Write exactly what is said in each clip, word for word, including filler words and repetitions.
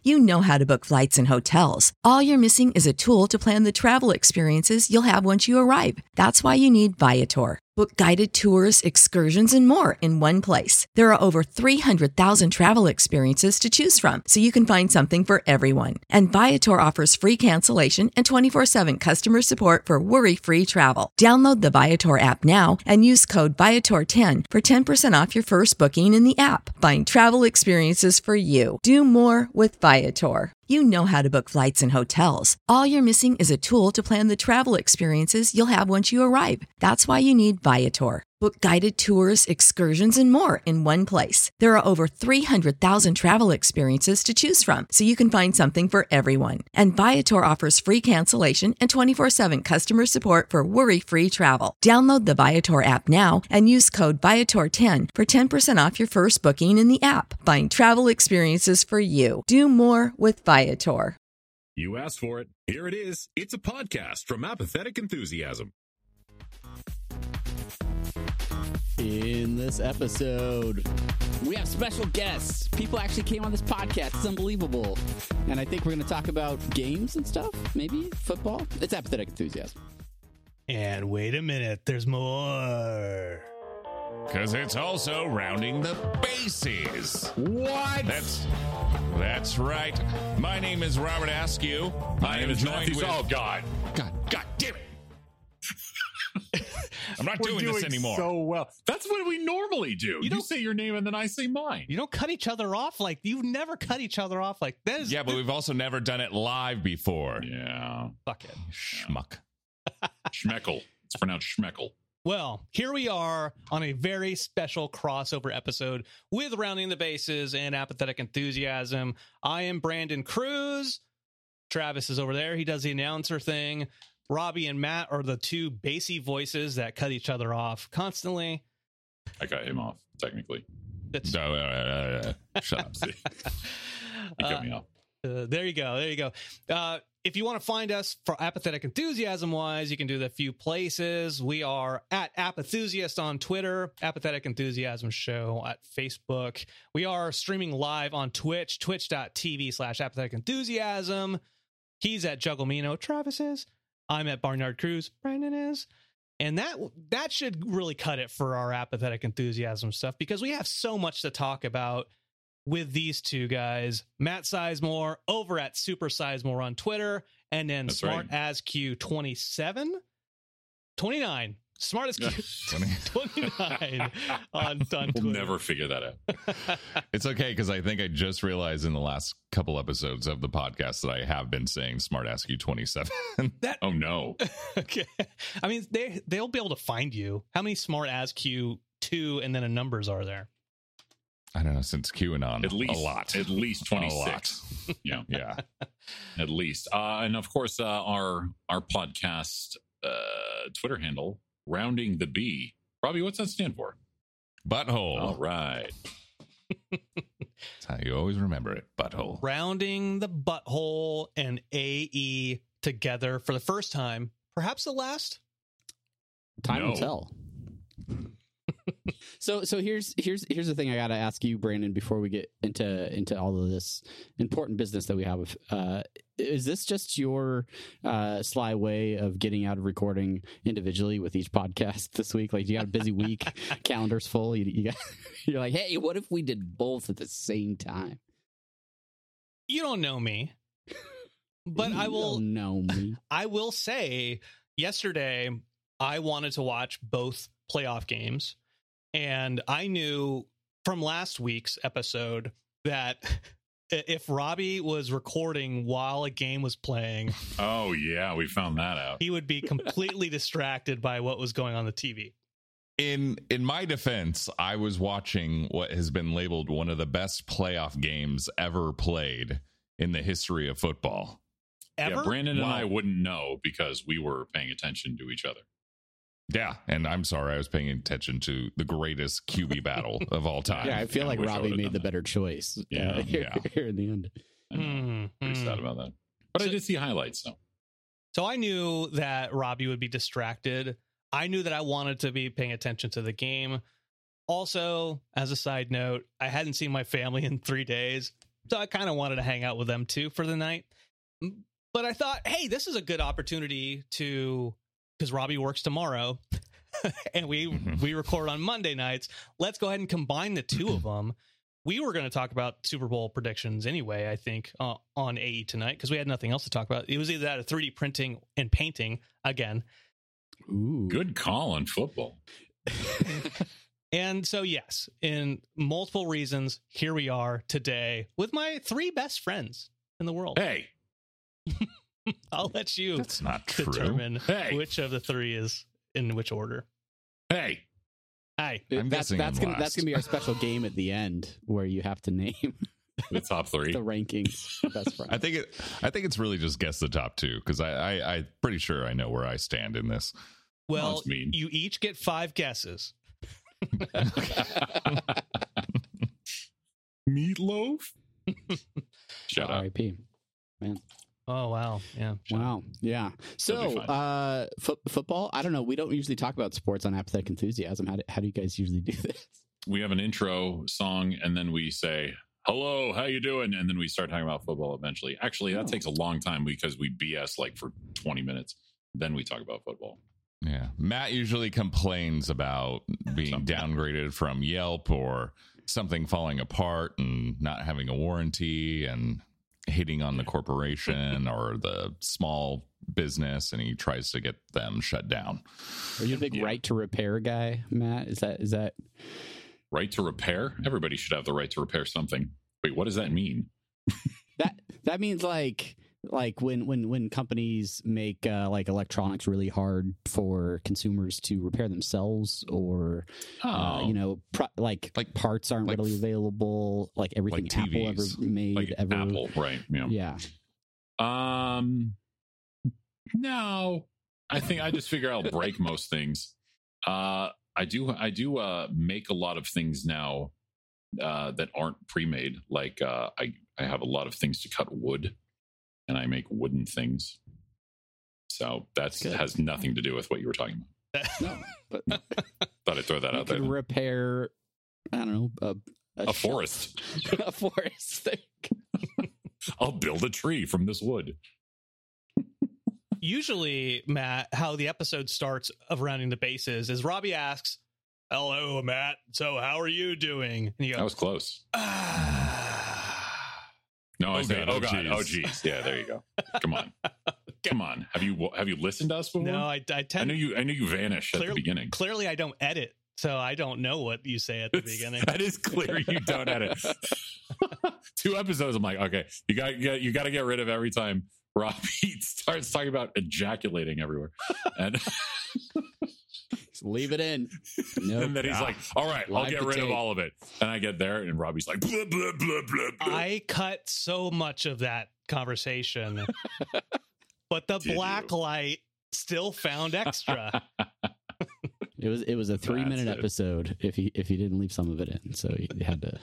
You know how to book flights and hotels. All you're missing is a tool to plan the travel experiences you'll have once you arrive. That's why you need Viator. Book guided tours, excursions, and more in one place. There are over three hundred thousand travel experiences to choose from, so you can find something for everyone. And Viator offers free cancellation and twenty-four seven customer support for worry-free travel. Download the Viator app now and use code Viator ten for ten percent off your first booking in the app. Find travel experiences for you. Do more with Viator. You know how to book flights and hotels. All you're missing is a tool to plan the travel experiences you'll have once you arrive. That's why you need Viator. Book guided tours, excursions, and more in one place. There are over three hundred thousand travel experiences to choose from, so you can find something for everyone. And Viator offers free cancellation and twenty-four seven customer support for worry-free travel. Download the Viator app now and use code Viator ten for ten percent off your first booking in the app. Find travel experiences for you. Do more with Viator. You asked for it. Here it is. It's a podcast from Apathetic Enthusiasm. In this episode, we have special guests. People actually came on this podcast. It's unbelievable. And I think we're going to talk about games and stuff. Maybe football. It's Apathetic Enthusiasm. And wait a minute, there's more. Because it's also rounding the bases. What? That's that's right. My name is Robert Askew. My name is Matthew. with... Oh, God. God, God damn it. I'm not We're doing, doing this anymore. So well. That's what we normally do. You, you don't say your name and then I say mine. You don't cut each other off like you never cut each other off like that. Is, yeah, but we've also never done it live before. Yeah. Fuck it. Schmuck. Schmeckel. It's pronounced Schmeckel. Well, here we are on a very special crossover episode with Rounding the Bases and Apathetic Enthusiasm. I am Brandon Cruz. Travis is over there. He does the announcer thing. Robbie and Matt are the two bassy voices that cut each other off constantly. I cut him off, technically. That's No, uh, uh, uh, shut up. See? He cut Uh, me off. Uh, there you go. There you go. Uh, if you want to find us for Apathetic Enthusiasm wise, you can do that a few places. We are at Apathusiast on Twitter, Apathetic Enthusiasm Show at Facebook. We are streaming live on Twitch, twitch.tv slash apathetic enthusiasm. He's at Jugglemino. Travis is. I'm at Barnyard Cruz. Brandon is. And that that should really cut it for our Apathetic Enthusiasm stuff, because we have so much to talk about with these two guys. Matt Sizemore over at Super Sizemore on Twitter, and then That's Smart right. as Q twenty-seven, twenty-nine, Smart as Q twenty-nine on, on Twitter. We'll never figure that out. It's okay, because I think I just realized in the last couple episodes of the podcast that I have been saying Smart Ask You twenty-seven. That Oh, no. okay. I mean, they they'll be able to find you. How many Smart as Q two and then a numbers are there? I don't know, since QAnon. At least a lot. At least twenty-six. Yeah. Yeah. At least. Uh, and of course, uh, our our podcast uh, Twitter handle, Rounding the B. Robbie, what's that stand for? Butthole. All right. That's how you always remember it. Butthole. Rounding the Butthole and A E together for the first time, perhaps the last. Time No. will tell. so so here's here's here's the thing I gotta ask you, Brandon, before we get into into all of this important business that we have. Uh, is this just your uh, sly way of getting out of recording individually with each podcast this week? Like, you got a busy week, calendar's full. You, you got, you're like, hey, what if we did both at the same time? You don't know me, but You I will. don't know me. I will say, yesterday I wanted to watch both playoff games, and I knew from last week's episode that if Robbie was recording while a game was playing, Oh, yeah. We found that out. he would be completely distracted by what was going on the T V. In in my defense, I was watching what has been labeled one of the best playoff games ever played in the history of football. Ever? Yeah, Brandon and Wow. I wouldn't know because we were paying attention to each other. Yeah, and I'm sorry, I was paying attention to the greatest Q B battle of all time. Yeah, I feel I like wish I Robbie would've made done the that. better choice. Yeah, uh, here, yeah. here in the end. I know. Hmm, Pretty hmm. sad about that. But I So- did see highlights, though. So I knew that Robbie would be distracted. I knew that I wanted to be paying attention to the game. Also, as a side note, I hadn't seen my family in three days. So I kind of wanted to hang out with them too for the night. But I thought, hey, this is a good opportunity to, because Robbie works tomorrow and we mm-hmm. we record on Monday nights. Let's go ahead and combine the two of them. We were going to talk about Super Bowl predictions anyway, I think, uh, on A E tonight, because we had nothing else to talk about. It was either that or three D printing and painting again. Ooh. Good call on football. And so, yes, in multiple reasons, here we are today with my three best friends in the world. Hey. I'll let you That's not true. determine hey. which of the three is in which order. Hey. Hi. I'm that's guessing that's I'm gonna last. that's gonna be our special game at the end where you have to name the top three, the rankings. Best friends. I think it. I think it's really just guess the top two because I, I I'm pretty sure I know where I stand in this. Well, you each get five guesses. Meatloaf. Shut up. R I P Man. Oh wow, yeah, wow, yeah. So, uh, fo- football. I don't know. We don't usually talk about sports on Apathetic Enthusiasm. How do, how do you guys usually do this? We have an intro song, and then we say, "Hello, how you doing?" And then we start talking about football. Eventually, actually, that oh. takes a long time because we B S like for twenty minutes. Then we talk about football. Yeah, Matt usually complains about being downgraded from Yelp or something falling apart and not having a warranty and hitting on the corporation or the small business, and he tries to get them shut down. Are you a big yeah. right to repair guy, Matt? Is that is that right to repair? Everybody should have the right to repair something. Wait, what does that mean? that that means like like when when when companies make uh, like electronics really hard for consumers to repair themselves, or oh. uh, you know pro- like like parts aren't like, readily available, like everything like Apple ever made like ever Apple, right? Yeah. yeah. Um. No, I think I just figure I'll break most things. Uh, I do. I do uh, make a lot of things now uh, that aren't pre-made. Like uh, I, I have a lot of things to cut wood. And I make wooden things. So that has nothing to do with what you were talking about. No, but thought I'd throw that you out there. Can repair, I don't know, a, a, a forest. a forest. I'll build a tree from this wood. Usually, Matt, how the episode starts of Rounding the Bases is Robbie asks, "Hello, Matt. So how are you doing?" And you go, "That was close." Ah. No, I oh, say, God, oh oh, god, geez. oh geez, yeah, there you go. Come on, come on. Have you have you listened to us before? No, I, I tend. I know you. I know you vanish clearly, at the beginning. Clearly, I don't edit, so I don't know what you say at the beginning. That is clear. You don't edit. Two episodes. I'm like, okay, you got you got you got to get rid of every time Robbie starts talking about ejaculating everywhere, and leave it in. Nope. And then he's like, all right, Live I'll get rid tape. of all of it. And I get there, and Robbie's like, blah, blah, blah, blah, blah. I cut so much of that conversation, but the Did black you? light still found extra. It was it was a three That's minute it. episode if he if he didn't leave some of it in, so he had to.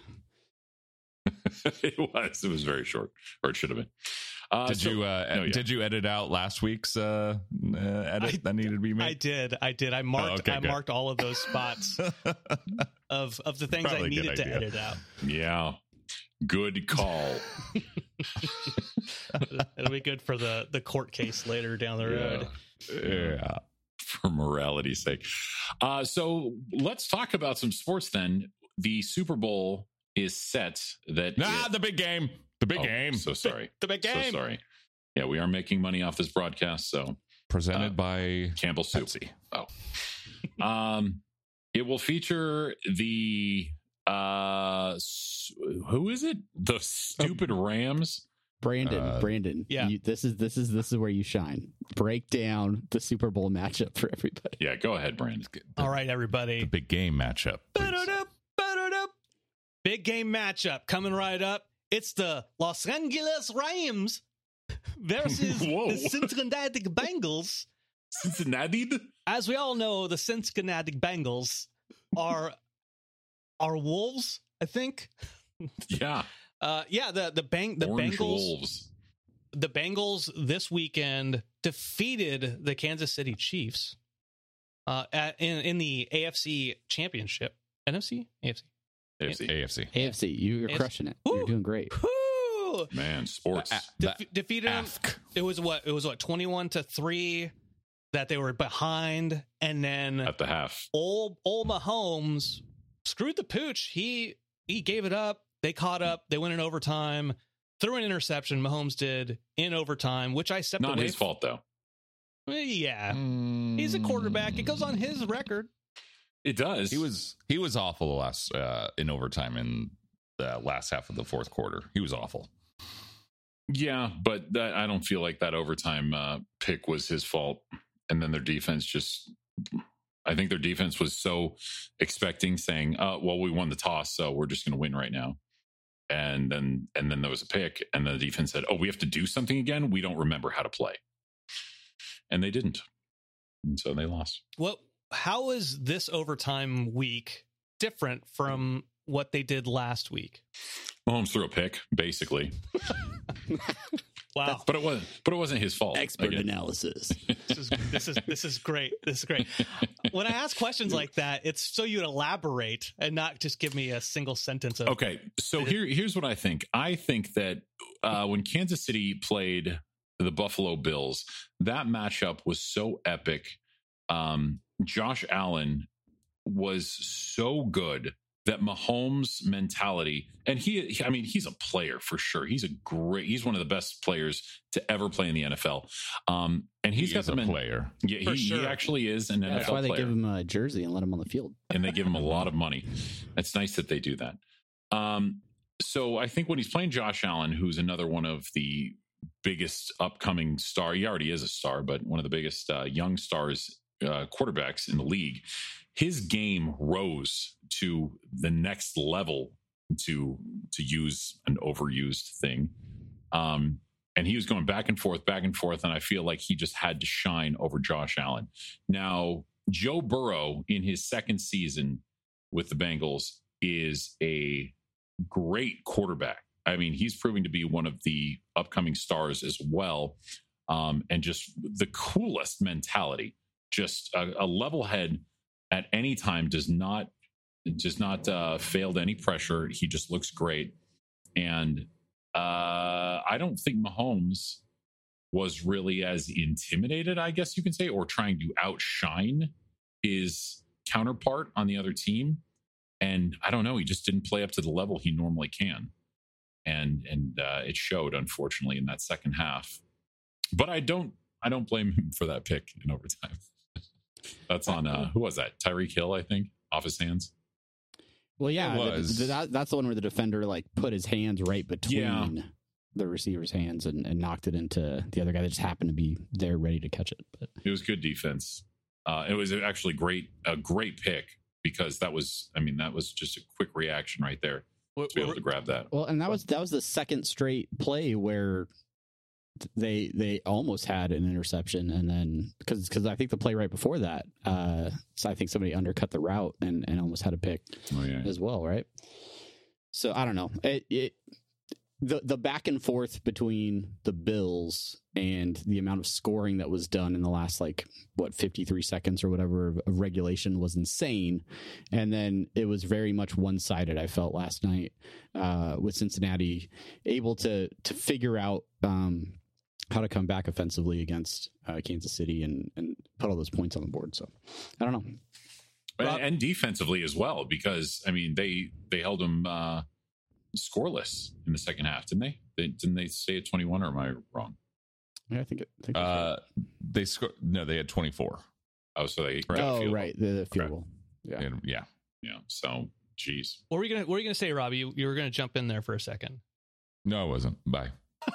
It was. It was very short, or it should have been. Uh, did so, you uh, no, yeah. did you edit out last week's uh, uh, edit I, that needed to be made? I did. I did. I marked. Oh, okay, I good. marked all of those spots of of the things Probably I needed to edit out. Yeah, good call. It'll be good for the the court case later down the road. Yeah. yeah. For morality's sake. Uh, so let's talk about some sports then. The Super Bowl is set. That ah, it, the big game. The big oh, game. So sorry. The big game. So sorry. Yeah, we are making money off this broadcast. So presented uh, by Campbell Soup. Pepsi. Oh, um, it will feature the uh, who is it? The stupid Rams. Brandon. Uh, Brandon. Yeah. You, this is this is this is where you shine. Break down the Super Bowl matchup for everybody. Yeah, go ahead, Brandon. All right, everybody. The big game matchup. Big game matchup coming right up. It's the Los Angeles Rams versus the Cincinnati Bengals. Cincinnati? As we all know, the Cincinnati Bengals are are wolves, I think. Yeah. Uh, yeah, the the bang the Orange Bengals wolves. The Bengals this weekend defeated the Kansas City Chiefs uh, at, in in the A F C Championship. N F C? A F C. A F C. A F C. A F C. You're A F C. crushing it. Woo. You're doing great. Woo. Woo! Man, sports. Uh, Def- that- defeated them. ask. It was what? It was what? twenty-one to three that they were behind, and then At the half. old old Mahomes screwed the pooch. He he gave it up. They caught up. They went in overtime. Threw an interception. Mahomes did in overtime, which I stepped Not away. his fault, though. From. Yeah, he's a quarterback. It goes on his record. It does. He was he was awful the last uh, in overtime in the last half of the fourth quarter. He was awful. Yeah, but that, I don't feel like that overtime uh, pick was his fault. And then their defense just, I think their defense was so expecting, saying, uh, well, we won the toss, so we're just going to win right now. And then, and then there was a pick, and the defense said, oh, we have to do something again. We don't remember how to play. And they didn't. And so they lost. Well, how is this overtime week different from what they did last week? Mahomes threw a pick, basically. Wow. But it wasn't. But it wasn't his fault. Expert again. analysis. This is this is this is great. This is great. When I ask questions like that, it's so you elaborate and not just give me a single sentence of Okay, so here here's what I think. I think that uh, when Kansas City played the Buffalo Bills, that matchup was so epic. Um, Josh Allen was so good that Mahomes' mentality, and he, I mean, he's a player for sure. He's a great, he's one of the best players to ever play in the N F L. Um, and he's He got is the a men- player. Yeah, For he, sure. he actually is an Yeah, N F L that's why they player. give him a jersey and let him on the field. And they give him a lot of money. It's nice that they do that. Um, so I think when he's playing Josh Allen, who's another one of the biggest upcoming star, he already is a star, but one of the biggest uh, young stars, uh, quarterbacks in the league, his game rose to the next level, to to use an overused thing. Um, and he was going back and forth, back and forth, and I feel like he just had to shine over Josh Allen. Now, Joe Burrow in his second season with the Bengals is a great quarterback. I mean, he's proving to be one of the upcoming stars as well. Um, and just the coolest mentality, just a, a level head at any time, does not does not uh, fail to any pressure. He just looks great. And uh, I don't think Mahomes was really as intimidated, I guess you can say, or trying to outshine his counterpart on the other team. And I don't know, he just didn't play up to the level he normally can. And and uh, it showed, unfortunately, in that second half. But I don't I don't blame him for that pick in overtime. That's on uh, who was that? Tyreek Hill, I think, off his hands. Well, yeah, It th- was. th- that, that's the one where the defender like put his hands right between Yeah. the receiver's hands and, and knocked it into the other guy that just happened to be there ready to catch it. But It was good defense. Uh, it was actually great, a great pick, because that was, I mean, that was just a quick reaction right there What- to be able what- to grab that. well, and that was that was the second straight play where they they almost had an interception, and then because because I think the play right before that, uh, so I think somebody undercut the route and, and almost had a pick Oh yeah, as well, right? So I don't know. It, it the the back and forth between the Bills and the amount of scoring that was done in the last like what fifty-three seconds or whatever of, of regulation was insane, and then it was very much one sided. I felt last night uh, with Cincinnati able to to figure out um, how to come back offensively against uh, Kansas City and and put all those points on the board. So I don't know. and, Rob- and defensively as well, because I mean they they held them uh, scoreless in the second half, didn't they? they? Didn't they stay at twenty-one, or am I wrong? Yeah, I think it. I think that's Uh, they scored. No, they had twenty-four. Oh, so they right. got a Oh, field goal. right, the, the field Okay. goal. Yeah. And, yeah. Yeah. So, geez. What were you gonna What were you gonna say, Robbie? You, you were gonna jump in there for a second. No, it wasn't. Bye.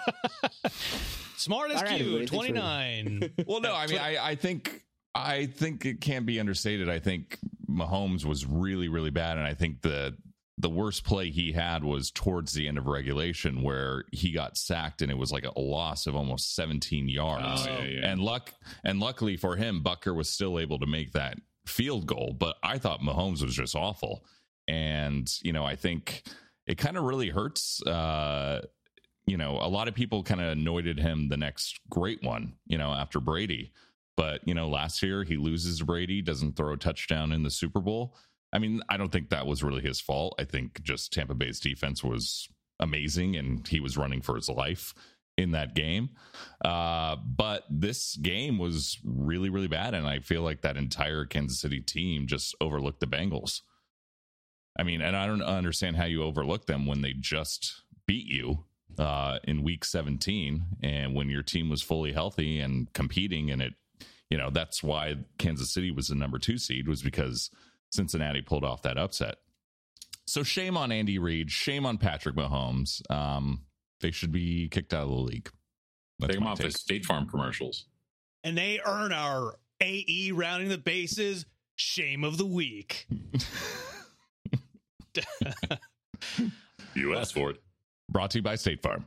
Smart as All right, Q, everybody, thanks for- twenty-nine. Well, no, I mean, I, I think I think it can't be understated. I think Mahomes was really, really bad, and I think the the worst play he had was towards the end of regulation, where he got sacked, and it was like a loss of almost seventeen yards. Oh, yeah, yeah. And luck, and luckily for him, Bucker was still able to make that field goal. But I thought Mahomes was just awful, and you know, I think it kind of really hurts. Uh, you know, a lot of people kind of anointed him the next great one, you know, after Brady. But, you know, last year he loses to Brady, doesn't throw a touchdown in the Super Bowl. I mean, I don't think that was really his fault. I think just Tampa Bay's defense was amazing, and he was running for his life in that game. Uh, but this game was really, really bad, and I feel like that entire Kansas City team just overlooked the Bengals. I mean, and I don't understand how you overlook them when they just beat you uh, in week seventeen, and when your team was fully healthy and competing, and it, you know, that's why Kansas City was the number two seed, was because Cincinnati pulled off that upset. So shame on Andy Reid, shame on Patrick Mahomes. Um, they should be kicked out of the league. That's Take them my off take. the State Farm commercials. And they earn our A E rounding the bases shame of the week. You asked for it. Brought to you by State Farm.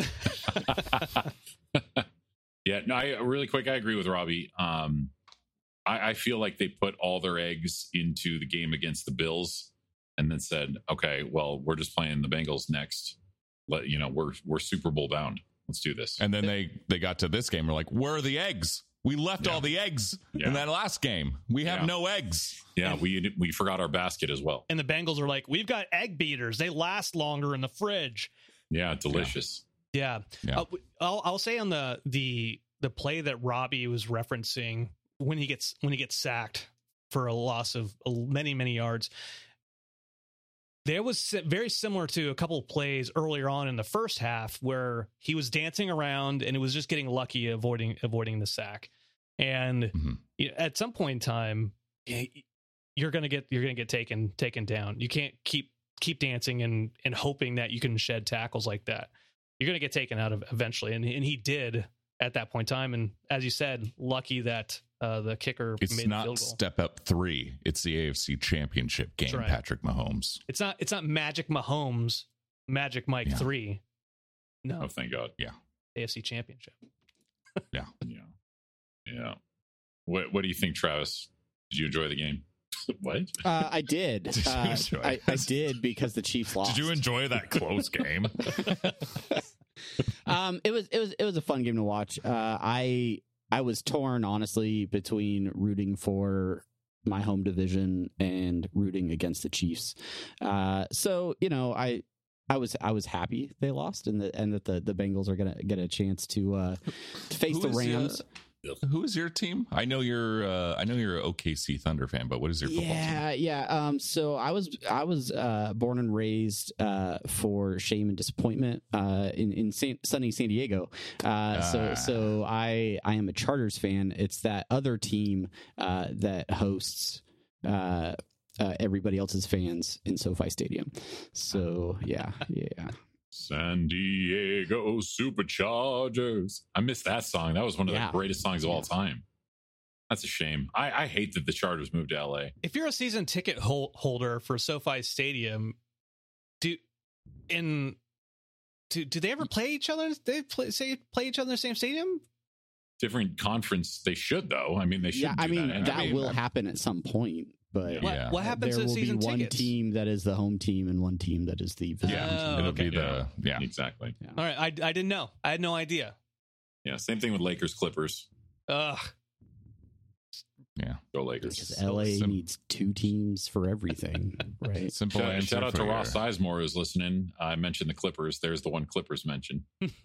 Yeah, no, I really quick. I agree with Robbie. Um, I, I feel like they put all their eggs into the game against the Bills, and then said, "Okay, well, we're just playing the Bengals next. Let you know, we're we're Super Bowl bound. Let's do this." And then they they got to this game. We're like, where are the eggs? We left Yeah. all the eggs Yeah. in that last game. We have Yeah. no eggs. Yeah, we we forgot our basket as well. And the Bengals are like, we've got egg beaters. They last longer in the fridge. Yeah, delicious. Yeah. Yeah. Uh, I'll, I'll say on the, the, the play that Robbie was referencing when he gets, when he gets sacked for a loss of many, many yards, there was si- very similar to a couple of plays earlier on in the first half where he was dancing around and it was just getting lucky avoiding, avoiding the sack. And Mhm. you know, at some point in time, you're going to get, you're going to get taken, taken down. You can't keep, keep dancing and, and hoping that you can shed tackles like that. You're going to get taken out of eventually. And, and he did at that point in time. And as you said, lucky that uh, the kicker It's made the not field goal. step up three. It's the A F C Championship game, That's right. Patrick Mahomes. It's not, it's not Magic Mahomes, Magic Mike Yeah. three. No, Oh, thank God. A F C Championship. Yeah, yeah. What What do you think, Travis? Did you enjoy the game? What? Uh, I did. Did you Uh, enjoy I, I this? did because the Chiefs lost. Did you enjoy that close game? um, it was it was it was a fun game to watch. Uh, I I was torn honestly between rooting for my home division and rooting against the Chiefs. Uh, so you know, I I was I was happy they lost and that and that the, the Bengals are gonna get a chance to uh, to face Who the is, uh, Rams. Who is your team? I know you're. Uh, I know you're an O K C Thunder fan, but what is your football team? Yeah, yeah. Um, so I was I was uh, born and raised uh, for shame and disappointment uh, in in San, sunny San Diego. Uh, so Ah. so I I am a Chargers fan. It's that other team uh, that hosts uh, uh, everybody else's fans in SoFi Stadium. So yeah, yeah. San Diego Superchargers. I missed that song. That was one of Yeah. the greatest songs of all time. That's a shame. I, I hate that the Chargers moved to L A. If you're a season ticket hol- holder for SoFi Stadium, do in do do they ever play each other? They play say play each other in the same stadium? Different conference. They should, though. I mean, they should. Yeah, I do mean that. that, I mean, will happen at some point. But What, Yeah. what happens there to will season be one tickets? team that is the home team and one team that is the visiting Yeah, Oh, it'll okay. be the yeah. exactly. All right, I I didn't know. I had no idea. Yeah, same thing with Lakers Clippers. Ugh. Yeah. Go Lakers. because L A sim- needs two teams for everything, right? Simple Shout, answer shout out to for Ross your- Sizemore who's listening. I mentioned the Clippers. There's the one Clippers mentioned.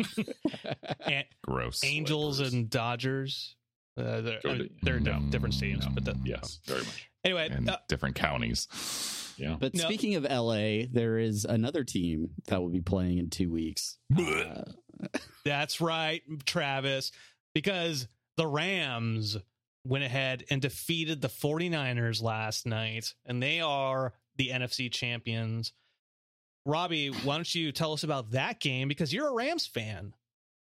And Gross. Angels Clippers. and Dodgers. Uh, they're Go to- they're No, different stadiums, no. but the, Yes, very much. anyway, in uh, different counties. Yeah. But No. speaking of L A, there is another team that will be playing in two weeks. Uh, that's right, Travis, because the Rams went ahead and defeated the 49ers last night, and they are the N F C champions. Robbie, why don't you tell us about that game? Because you're a Rams fan.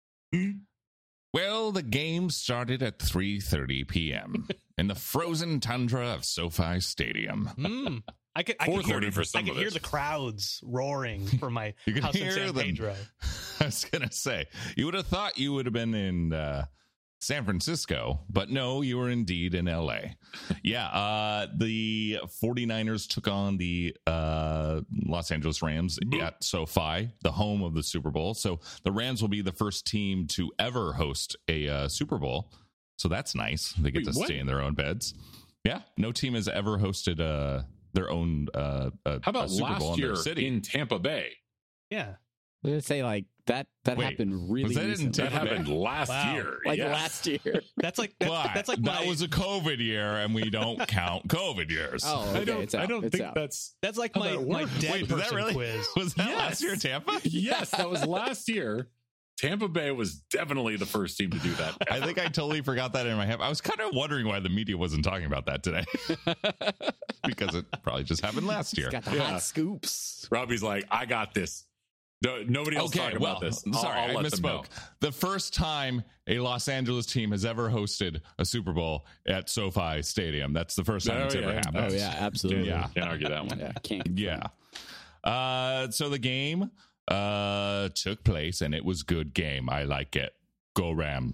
Well, the game started at three thirty p.m. in the frozen tundra of SoFi Stadium. Mm. I could, I could hear, four thirty for some I could of hear us. the crowds roaring from my You could house in hear San them. Pedro. I was going to say, you would have thought you would have been in uh, San Francisco, but no, you were indeed in L A. Yeah, uh, the 49ers took on the uh, Los Angeles Rams at SoFi, the home of the Super Bowl. So the Rams will be the first team to ever host a uh, Super Bowl. So that's nice. They get Wait, to what? stay in their own beds. Yeah, no team has ever hosted uh, their own uh, uh, How about a Super Bowl last in their year city. in Tampa Bay? Yeah. I was gonna say like that. That Wait, happened really. was that in recently. That happened last Wow. year. like yes. last year. That's like that's, But that's like that my, was a COVID year, and we don't count COVID years. Oh, okay. I don't. it's out. I don't it's think out. that's. that's like how my that my works. dead Wait, did that person really? quiz. Was that Yes. last year, Tampa? Yes, that was last year. Tampa Bay was definitely the first team to do that. I think I totally forgot that in my head. I was kind of wondering why the media wasn't talking about that today. Because it probably just happened last year. It's got the Yeah. hot scoops. Robbie's like, I got this. No, nobody else Okay, talking well, about this. sorry, I'll, I'll I let them know. misspoke. The first time a Los Angeles team has ever hosted a Super Bowl at SoFi Stadium. That's the first time Oh, it's ever yeah. happened. Oh yeah, absolutely. Yeah. Can't argue that one. Yeah, can't. Yeah. Uh, so the game uh, took place, and it was good game. I like it. Go Ram.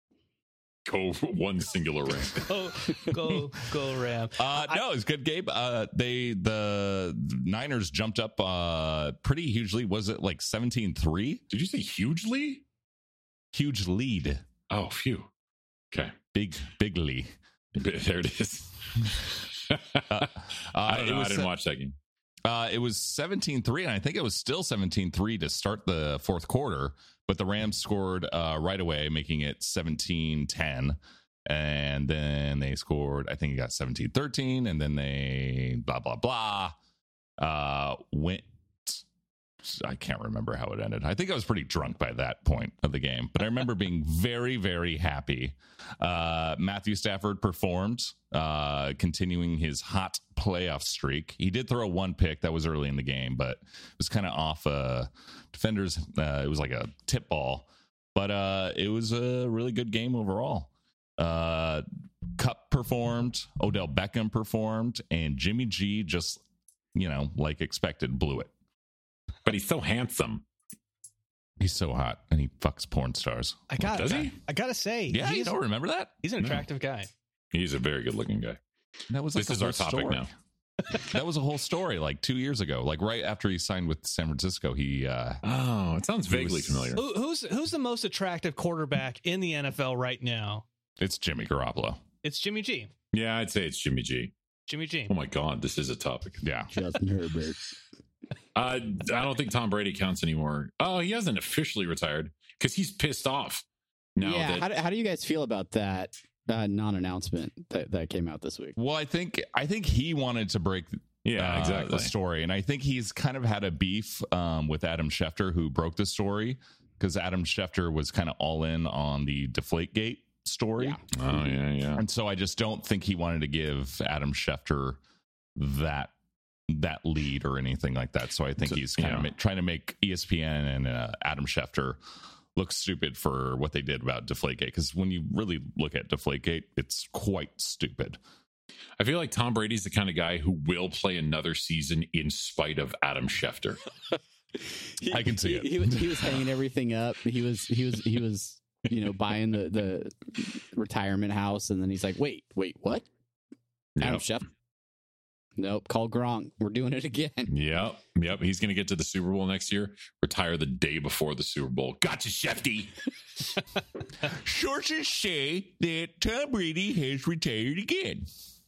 Go one singular ring. Go go go Ram. Uh, no, it's good game. Uh, they the Niners jumped up uh, pretty hugely. Was it like seventeen three? Did you say hugely? Huge lead. Oh, phew. Okay. Big, big lead. There it is. Uh, I don't it know. I was didn't se- watch that game. Uh, it was seventeen three, and I think it was still seventeen three to start the fourth quarter, but the Rams scored uh, right away, making it seventeen ten. And then they scored, I think it got seventeen thirteen, and then they blah, blah, blah. Uh, went, I can't remember how it ended. I think I was pretty drunk by that point of the game, but I remember being very, very happy. Uh, Matthew Stafford performed, uh, continuing his hot playoff streak. He did throw one pick that was early in the game, but it was kind of off uh, defenders. Uh, it was like a tip ball, but uh, it was a really good game overall. Uh, Cup performed, Odell Beckham performed, and Jimmy G just, you know, like expected, blew it. But he's so handsome. He's so hot, and he fucks porn stars. I got Does he? I gotta say, Yeah, you he's, don't remember that? he's an attractive guy. He's a very good looking guy. That was like This a is whole our topic story. now. That was a whole story like two years ago. Like right after he signed with San Francisco, he uh Oh, it sounds vaguely was- familiar. Who, who's who's the most attractive quarterback in the N F L right now? it's Jimmy Garoppolo. It's Jimmy G. Yeah, I'd say it's Jimmy G. Jimmy G. Oh my God, this is a topic. Yeah. Justin Herbert. Uh, I don't think Tom Brady counts anymore. Oh, he hasn't officially retired because he's pissed off now. yeah. that, How do, how do you guys feel about that uh, non-announcement that, that came out this week? Well, I think I think he wanted to break yeah, uh, exactly. the story, and I think he's kind of had a beef um, with Adam Schefter, who broke the story, because Adam Schefter was kind of all in on the Deflategate story. Yeah. Oh yeah, yeah. And so I just don't think he wanted to give Adam Schefter that that lead or anything like that. So I think So, he's kind yeah. of ma- trying to make E S P N and uh, Adam Schefter look stupid for what they did about Deflategate. Because when you really look at Deflategate, it's quite stupid. I feel like Tom Brady's the kind of guy who will play another season in spite of Adam Schefter. I can see he, it. He, was, he was hanging everything up. He was he was he was you know buying the the retirement house, and then he's like, wait, wait, what? Adam Yep. Schefter? Nope. Call Gronk. We're doing it again. Yep. Yep. He's going to get to the Super Bowl next year, retire the day before the Super Bowl. Gotcha, Shefty. Sources say that Tom Brady has retired again.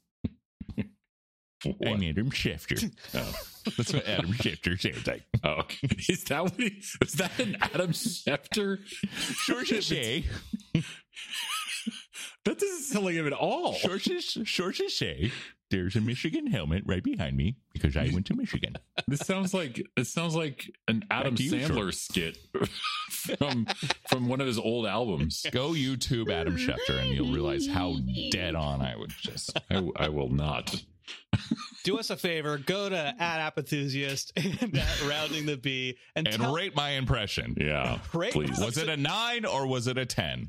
What? I'm Adam Schefter. Oh. That's what Adam Schefter sounds like. Oh, okay. Is that what he, is that an Adam Schefter? Sources say, That doesn't sound like him at all. sources, sources say there's a Michigan helmet right behind me because I went to Michigan. This sounds like it sounds like an Adam to you, Sandler skit from from one of his old albums. Go YouTube Adam Schefter and you'll realize how dead on I was just. I, I will not. Do us a favor, go to at Appenthusiast and at Rounding the B and, And tell, rate my impression. Yeah, Rate- please. Was it a nine or was it a ten?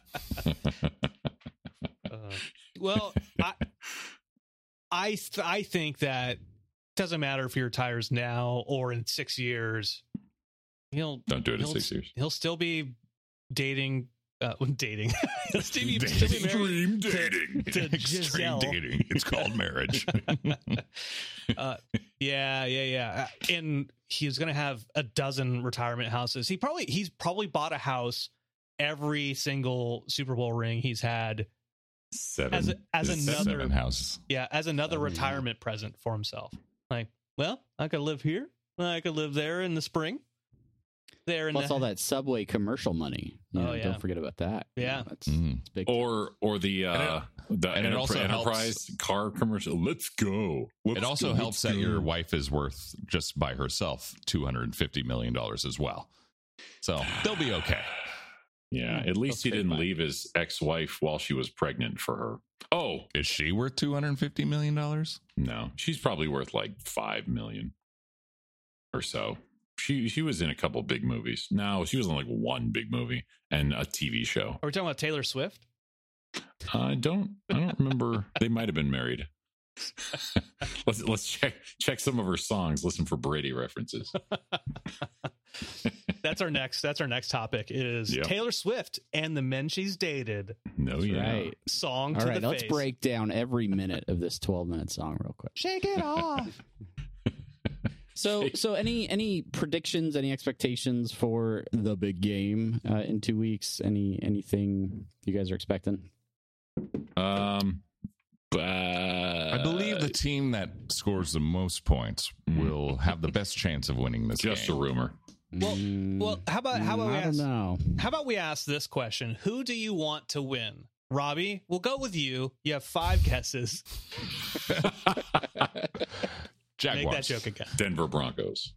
Uh, well, I I, th- I think that doesn't matter if he retires now or in six years. He'll Don't do it in he'll, six years. He'll still be dating. Uh, dating. he'll still be, still be married dating. to, to Extreme Giselle. dating. It's called marriage. uh, yeah, yeah, yeah. Uh, and he's gonna have a dozen retirement houses. He probably he's probably bought a house every single Super Bowl ring he's had Seven. as a, as Is another Seven houses. yeah as another Oh, yeah. retirement present for himself. Like, well, I could live here. I could live there in the spring. there in Plus the, all that Subway commercial money. You Oh, know, yeah. Don't forget about that. You Yeah. know, that's, Mm. that's big. Or or the uh, the and it Enterpri- also Enterprise helps- car commercial. Let's go. Let's It also go, helps let's that go. your wife is worth just by herself two hundred fifty million dollars as well. So they'll be okay. Yeah, at least he They'll didn't stay leave his ex-wife while she was pregnant for her. Oh, Is she worth two hundred fifty million dollars? no, she's probably worth like five million or so. She she was in a couple big movies. No, she was in like one big movie and a T V show. Are we talking about Taylor Swift? I don't I don't remember. They might have been married. let's let's check check some of her songs. Listen for Brady references. That's our next. That's our next topic. Is Yep. Taylor Swift and the men she's dated. No, That's yeah. right. Song All to right, the let's face. break down every minute of this twelve minute song real quick. Shake it off. So, so any any predictions, any expectations for the big game uh, in two weeks? Any anything you guys are expecting? Um, but I believe the team that scores the most points will have the best chance of winning this just game. a rumor. Well, Mm, well, how about how about we I don't ask? know. How about we ask this question? Who do you want to win? Robbie, we'll go with you. You have five guesses. Jaguars. Make that joke again. Denver Broncos.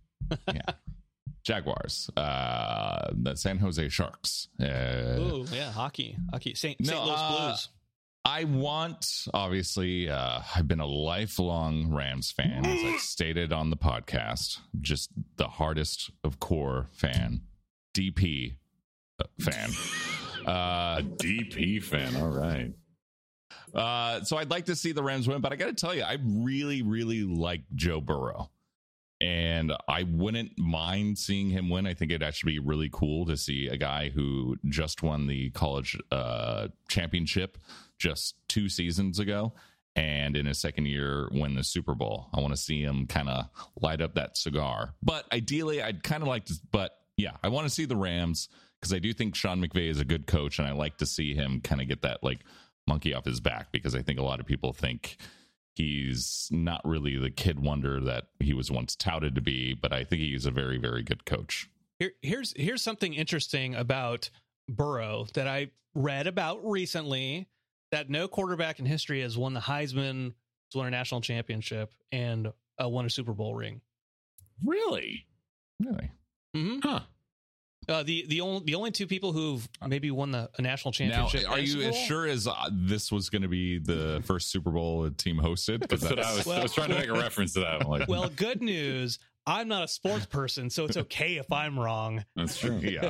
Jaguars. Uh, the San Jose Sharks. Uh, Ooh, yeah, hockey, hockey. Saint No, Saint Louis uh, Blues. I want, obviously, uh, I've been a lifelong Rams fan, as I stated on the podcast. Just the hardest of core fan, D P fan. Uh, A D P fan. All right. uh, so I'd like to see the Rams win, but I got to tell you, I really, really like Joe Burrow. And I wouldn't mind seeing him win. I think it'd actually be really cool to see a guy who just won the college uh, championship just two seasons ago and in his second year win the Super Bowl. I want to see him kind of light up that cigar. But ideally, I'd kind of like to, but yeah, I want to see the Rams because I do think Sean McVay is a good coach, and I like to see him kind of get that like monkey off his back, because I think a lot of people think he's not really the kid wonder that he was once touted to be, but I think he's a very, very good coach. Here, here's here's something interesting about Burrow that I read about recently. That no quarterback in history has won the Heisman, has won a national championship, and uh, won a Super Bowl ring. Really? Really? Mm-hmm. Huh. Uh, the the only the only two people who've maybe won the a national Now, championship. are and a you Super as Bowl? sure as uh, this was going to be the first Super Bowl a team hosted? Because That's what I was, I was trying to make a reference to that. I'm like, Well, good news. I'm not a sports person, so it's okay if I'm wrong. that's true. yeah.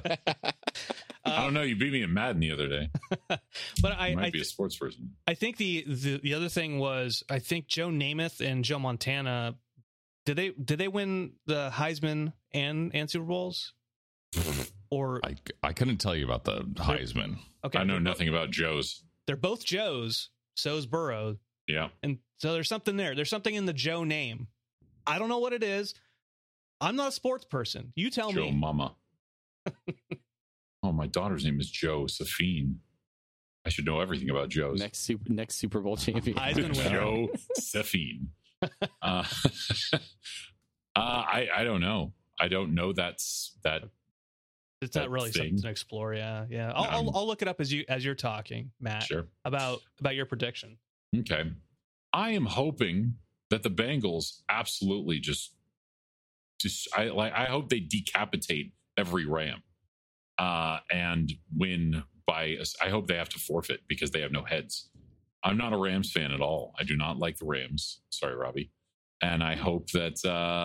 I don't know. You beat me in Madden the other day. But I You might I, be a sports person. I think the, the the other thing was I think Joe Namath and Joe Montana did they did they win the Heisman and and Super Bowls? Or I, I couldn't tell you about the Heisman. okay, I know they're nothing about Joe's. Both, they're both Joes. So's Burrow, Yeah. and so there's something there. There's something in the Joe name. I don't know what it is. I'm not a sports person. You tell Joe me. Mama. Oh, my daughter's name is Joe Safine. I should know everything about Joe's. Next super next Super Bowl champion. Heisman winner. Joe Safine. Uh, uh, I I don't know. I don't know. That's that. It's not that really thing. something to explore. Yeah, yeah. I'll, I'll, Um, I'll look it up as you as you're talking, Matt, Sure. about about your prediction. Okay. I am hoping that the Bengals absolutely just, just I like. I hope they decapitate every Ram, uh, and win by. I hope they have to forfeit because they have no heads. I'm not a Rams fan at all. I do not like the Rams. Sorry, Robbie. And I hope that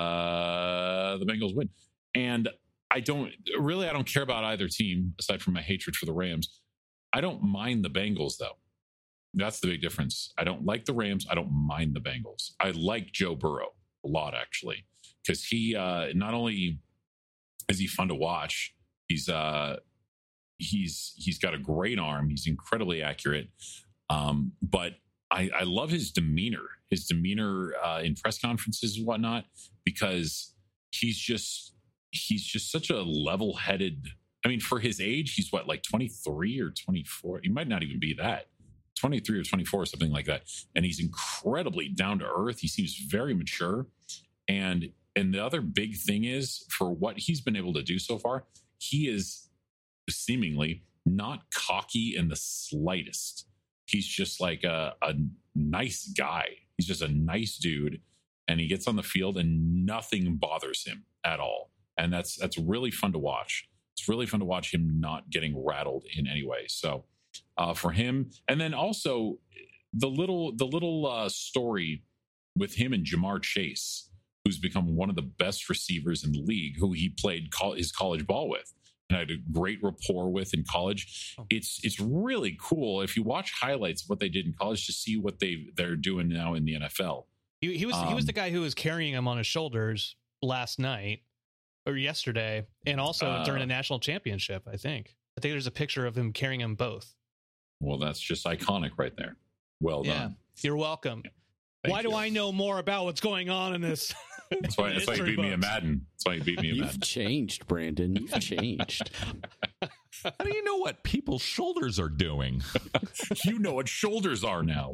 uh, the Bengals win. And I don't really. I don't care about either team aside from my hatred for the Rams. I don't mind the Bengals though. That's the big difference. I don't like the Rams. I don't mind the Bengals. I like Joe Burrow a lot, actually, because he uh, not only is he fun to watch, he's uh, he's he's got a great arm. He's incredibly accurate, um, but I, I love his demeanor. His demeanor uh, in press conferences and whatnot, because he's just he's just such a level-headed. I mean, for his age, he's what, like twenty-three or twenty-four? He might not even be that. twenty-three or twenty-four or something like that. And he's incredibly down to earth. He seems very mature. And and the other big thing is, for what he's been able to do so far, he is seemingly not cocky in the slightest. He's just like a, a nice guy. He's just a nice dude, and he gets on the field and nothing bothers him at all. And that's that's really fun to watch. It's really fun to watch him not getting rattled in any way. So uh, for him, and then also the little the little uh, story with him and Jamar Chase, who's become one of the best receivers in the league, who he played col- his college ball with and I had a great rapport with in college. It's it's really cool if you watch highlights of what they did in college to see what they they're doing now in the N F L. He, he was um, he was the guy who was carrying him on his shoulders last night or yesterday, and also uh, during the national championship. I think I think there's a picture of him carrying them both. Well, that's just iconic right there. Well yeah, done. You're welcome. Yeah. Why you. do I know more about what's going on in this? That's why, that's why you beat books. me in Madden. That's why you beat me in You've Madden. changed, Brandon. You've changed. How do you know what people's shoulders are doing? You know what shoulders are now.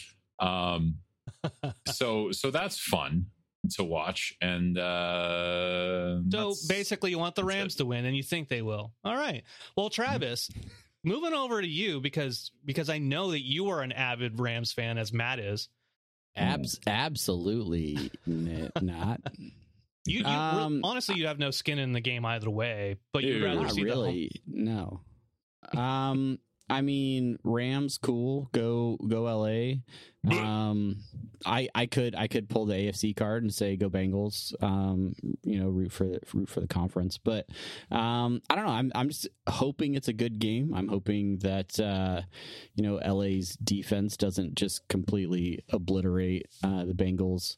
Um, so so that's fun to watch. And uh, so basically, you want the Rams to win, and you think they will. All right. Well, Travis, moving over to you because because I know that you are an avid Rams fan, as Matt is. Abs- absolutely n- not. You, you um, honestly, you have no skin in the game either way, but you'd rather not see really. the home- No. Um, I mean, Rams, cool. Go, go, L A. Um, I, I could, I could pull the A F C card and say go Bengals. Um, you know, root for root for the conference, but um, I don't know. I'm, I'm just hoping it's a good game. I'm hoping that uh, you know, L A's defense doesn't just completely obliterate uh, the Bengals.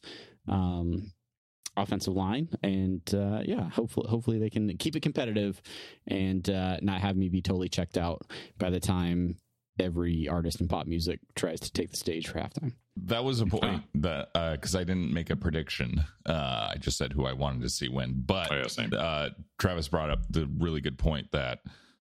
Um, offensive line, and uh yeah hopefully hopefully they can keep it competitive and uh not have me be totally checked out by the time every artist in pop music tries to take the stage for halftime. That was a point that uh because I didn't make a prediction, uh I just said who I wanted to see win, but oh, yeah, same. uh Travis brought up the really good point that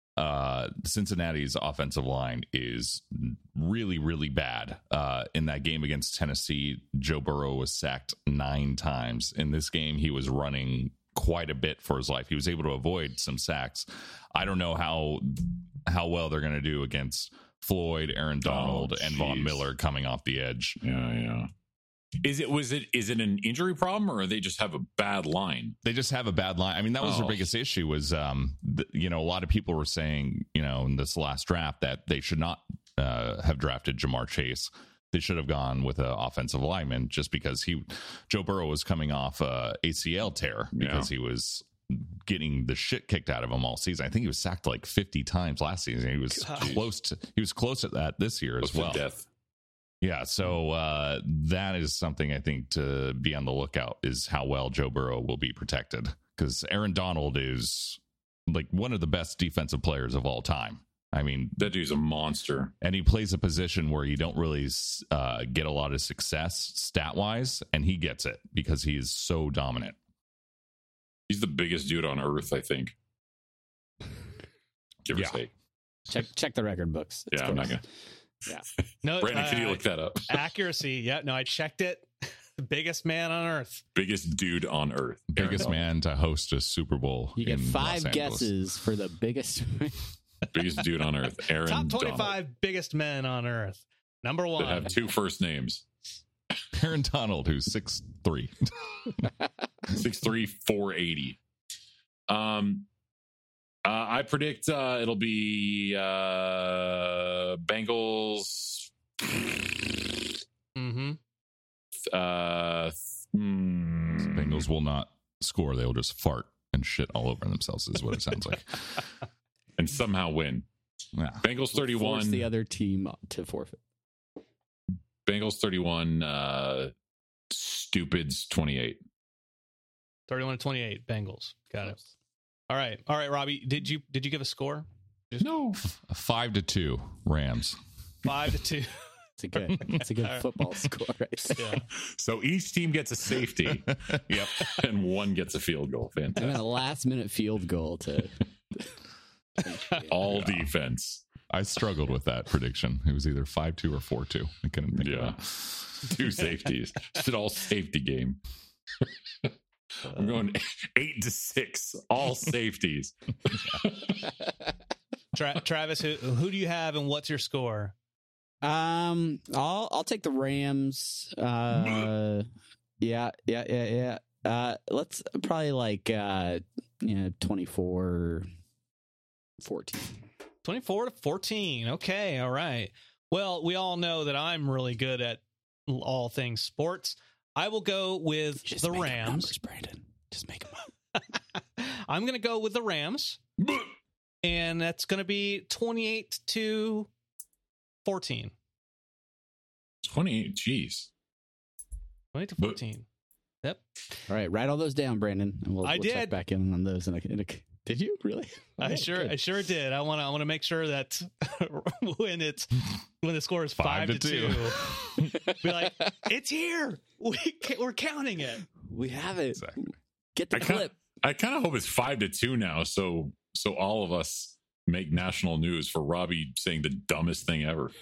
uh Cincinnati's offensive line is really really bad. Uh in that game against Tennessee, Joe Burrow was sacked nine times. In this game, he was running quite a bit for his life. He was able to avoid some sacks. I don't know how how well they're going to do against Floyd, Aaron Donald, oh, and Von Miller coming off the edge. Yeah, yeah. Is it was it is it an injury problem, or they just have a bad line? They just have a bad line. I mean, that was oh. their biggest issue. Was um, th- you know, a lot of people were saying, you know, in this last draft that they should not uh, have drafted Jamar Chase. They should have gone with an offensive lineman, just because he, Joe Burrow, was coming off a A C L tear because yeah. he was getting the shit kicked out of him all season. I think he was sacked like fifty times last season. He was Gosh. close to he was close at that this year close as well. Death. Yeah, so uh, that is something I think to be on the lookout, is how well Joe Burrow will be protected, because Aaron Donald is like one of the best defensive players of all time. I mean, that dude's a monster, and he plays a position where you don't really uh, get a lot of success stat wise, and he gets it because he is so dominant. He's the biggest dude on earth, I think. Give or yeah. take. Check check the record books. It's yeah, I'm not gonna. Yeah. No, Brandon, uh, can you look that up? Accuracy. Yeah. No, I checked it. The biggest man on earth. Biggest dude on earth. Biggest Aaron man Donald. to host a Super Bowl. You get five guesses for the biggest. Biggest dude on earth. Aaron Top twenty-five Donald. Biggest men on earth. Number one. That have two first names. Aaron Donald, who's six three. six three, four eighty. Um, uh, I predict uh, it'll be uh, Bengals. Mm-hmm. Uh, mm, Bengals will not score. They will just fart and shit all over themselves, is what it sounds like. And somehow win. Yeah. Bengals thirty-one. Force the other team to forfeit. Bengals thirty-one. Uh, Stupids twenty-eight. thirty-one to twenty-eight. Bengals. Got it. All right. All right, Robbie. Did you did you give a score? Just no. Five to two. Rams. Five to two. It's a good. It's a good football score, right? Yeah. So each team gets a safety. Yep. And one gets a field goal. Fantastic. And then a last minute field goal to. All yeah. defense. I struggled with that prediction. It was either five two or four two. I couldn't think yeah. of it. Two safeties. It's an all safety game. I'm going eight to six, all safeties. Tra- Travis, who who do you have, and what's your score? Um, I'll I'll take the Rams. Uh, yeah, yeah, yeah, yeah. Uh, let's probably like uh, you know, twenty-four fourteen. twenty-four to fourteen. Okay, all right. Well, we all know that I'm really good at all things sports. I will go with Just the make up Rams. numbers, Brandon. Just make them up. I'm going to go with the Rams, and that's going to be twenty-eight to fourteen. twenty-eight, jeez. twenty to fourteen. Yep. All right, write all those down, Brandon, and we'll, I we'll did. check back in on those. In a, in a, did you really? I Oh, sure, good. I sure did. I want to, I want to make sure that when it's when the score is five, Five to, to two, be like, it's here. We ca- we're counting it. We have it. Exactly. Get the I kind clip. I kind of hope it's five to two now, so so all of us make national news for Robbie saying the dumbest thing ever.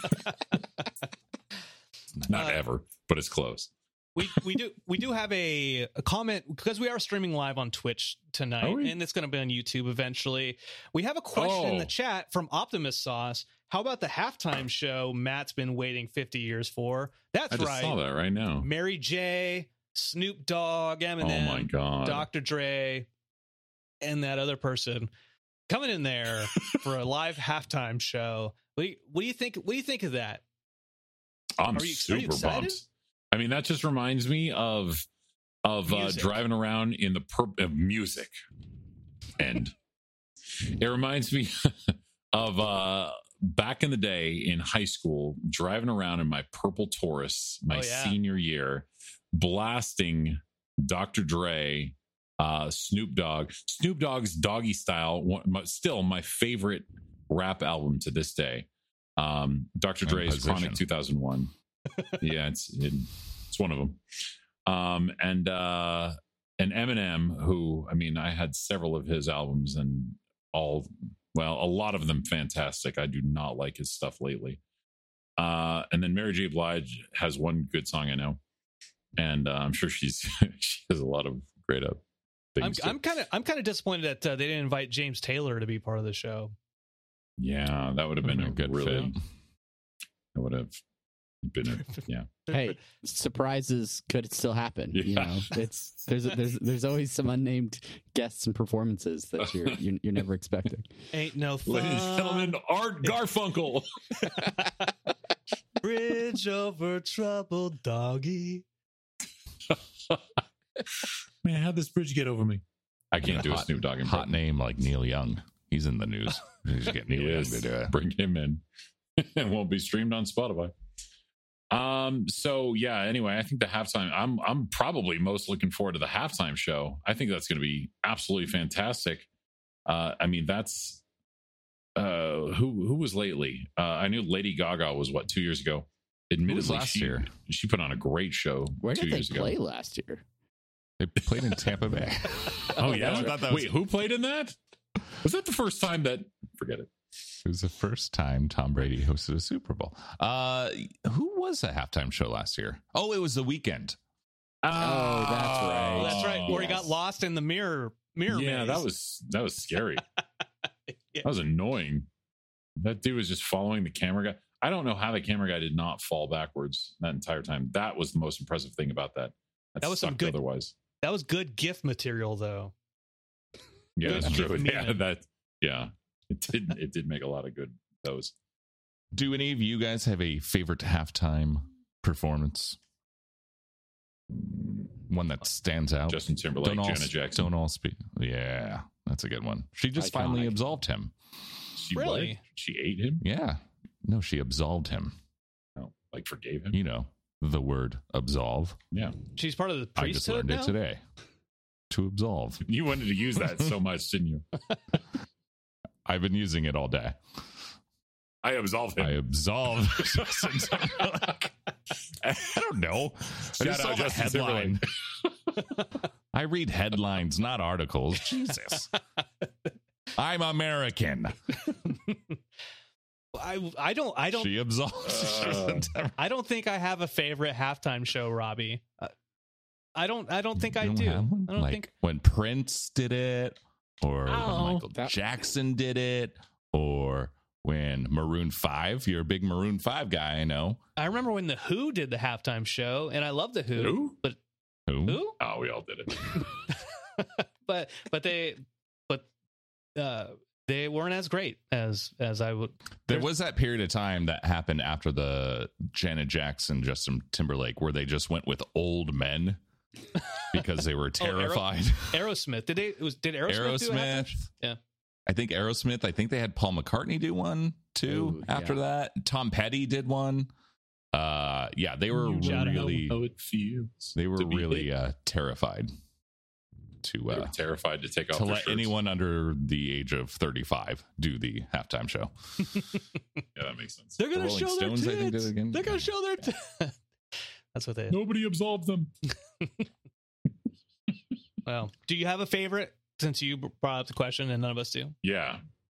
Not Uh, ever, but it's close. We we do we do have a, a comment because we are streaming live on Twitch tonight, Are we? and it's going to be on YouTube eventually. We have a question in Oh. the chat from Optimus Sauce. How about the halftime show Matt's been waiting fifty years for? That's I just right. saw that right now. Mary J, Snoop Dogg, Eminem, Oh my god. Doctor Dre, and that other person coming in there for a live halftime show. What do you, what do you think? What do you think of that? I'm Are you- are you super excited? pumped. I mean, that just reminds me of of uh, Music. driving around in the pur- of music, and it reminds me of uh, back in the day in high school, driving around in my purple Taurus, my Oh, yeah. senior year, blasting Doctor Dre, uh, Snoop Dogg, Snoop Dogg's Doggy Style, one, my, still my favorite rap album to this day. Um, Doctor And Dre's Position. Chronic two thousand one. Yeah, it's it, it's one of them. Um, and uh, and Eminem, who I mean, I had several of his albums, and all well, a lot of them fantastic. I do not like his stuff lately. Uh, and then Mary J. Blige has one good song I know, and uh, I'm sure she's she has a lot of great uh, I'm things. too. I'm kind of I'm kind of disappointed that uh, they didn't invite James Taylor to be part of the show. Yeah, that would have been A a good really. fit. That would have been a yeah. Hey, surprises could still happen. You Yeah. know, it's there's there's there's always some unnamed guests and performances that you're you're, you're never expecting. Ain't no fun. Ladies and gentlemen, Art Garfunkel. Bridge over troubled doggy. Man, how'd this bridge get over me? I can't do a hot, Snoop Dogg hot impression. name like Neil Young. He's in the news. He's getting Neil He Young is. to do it. Bring him in. It won't be streamed on Spotify. Um. So yeah. Anyway, I think the halftime. I'm. I'm probably most looking forward to the halftime show. I think that's going to be absolutely fantastic. Uh. I mean, that's. Uh. Who Who was lately? Uh. I knew Lady Gaga was what two years ago. Admittedly, last she year? she put on a great show Where two did they years play ago. last year? They played in Tampa Bay. Oh yeah. I thought that was- Wait, who played in that? Was that the first time that? Forget it. It was the first time Tom Brady hosted a Super Bowl. Uh, who was the halftime show last year? Oh, it was The Weeknd. Oh, that's right. Oh, that's right. Where he Yes. got lost in the mirror mirror Yeah, maze. that was that was scary. Yeah. That was annoying. That dude was just following the camera guy. I don't know how the camera guy did not fall backwards that entire time. That was the most impressive thing about that. That was some sucked good- Otherwise, That was good gift material, though. yeah, Good that's true. gift Yeah, meaning. that yeah, it did. It did make a lot of good those. Do any of you guys have a favorite halftime performance? One that stands out? Justin Timberlake, don't all, Janet Jackson. Don't all speak. Yeah, that's a good one. She just finally Iconic. absolved him. She Really? what? She ate him? Yeah. No, she absolved him. No, like forgave him. You know, the word absolve. Yeah, She's part of the I just priesthood learned now? it today. To absolve. you wanted to use that so much, didn't you? I've been using it all day. I absolve him. I absolve Justin Timberlake. I don't know. I Shout just saw out the Justin headline. I read headlines, not articles. Jesus. I'm American. I I don't I don't She absolves Uh, Justin Timberlake. I don't think I have a favorite halftime show, Robbie. Uh, I don't. I don't think I You do. have one? I don't like think. when Prince did it, or when Oh, Michael that- Jackson did it, or when Maroon Five. You're a big Maroon Five guy, I know. I remember when the Who did the halftime show, and I love the Who. Who? But Who? who? Oh, we all did it. but but they but uh, they weren't as great as as I would. There was that period of time that happened after the Janet Jackson, Justin Timberlake, where they just went with old men because they were Oh, Aero- terrified. Aerosmith. Did they? It was did Aerosmith? Do a halftime Aerosmith. show? Yeah. I think Aerosmith. I think they had Paul McCartney do one too. Ooh, after yeah. that, Tom Petty did one. Uh, yeah, they were You shout out really, how it feels they were to be really hit. uh, terrified to They were uh, terrified to take off to their let shirts. anyone under the age of thirty-five do the halftime show. Yeah, that makes sense. They're gonna Rolling show Stones, I their think, tits. did it again. They're gonna show their. T- That's what they. Nobody absolved them. Well, do you have a favorite? Since you brought up the question, and none of us do. Yeah.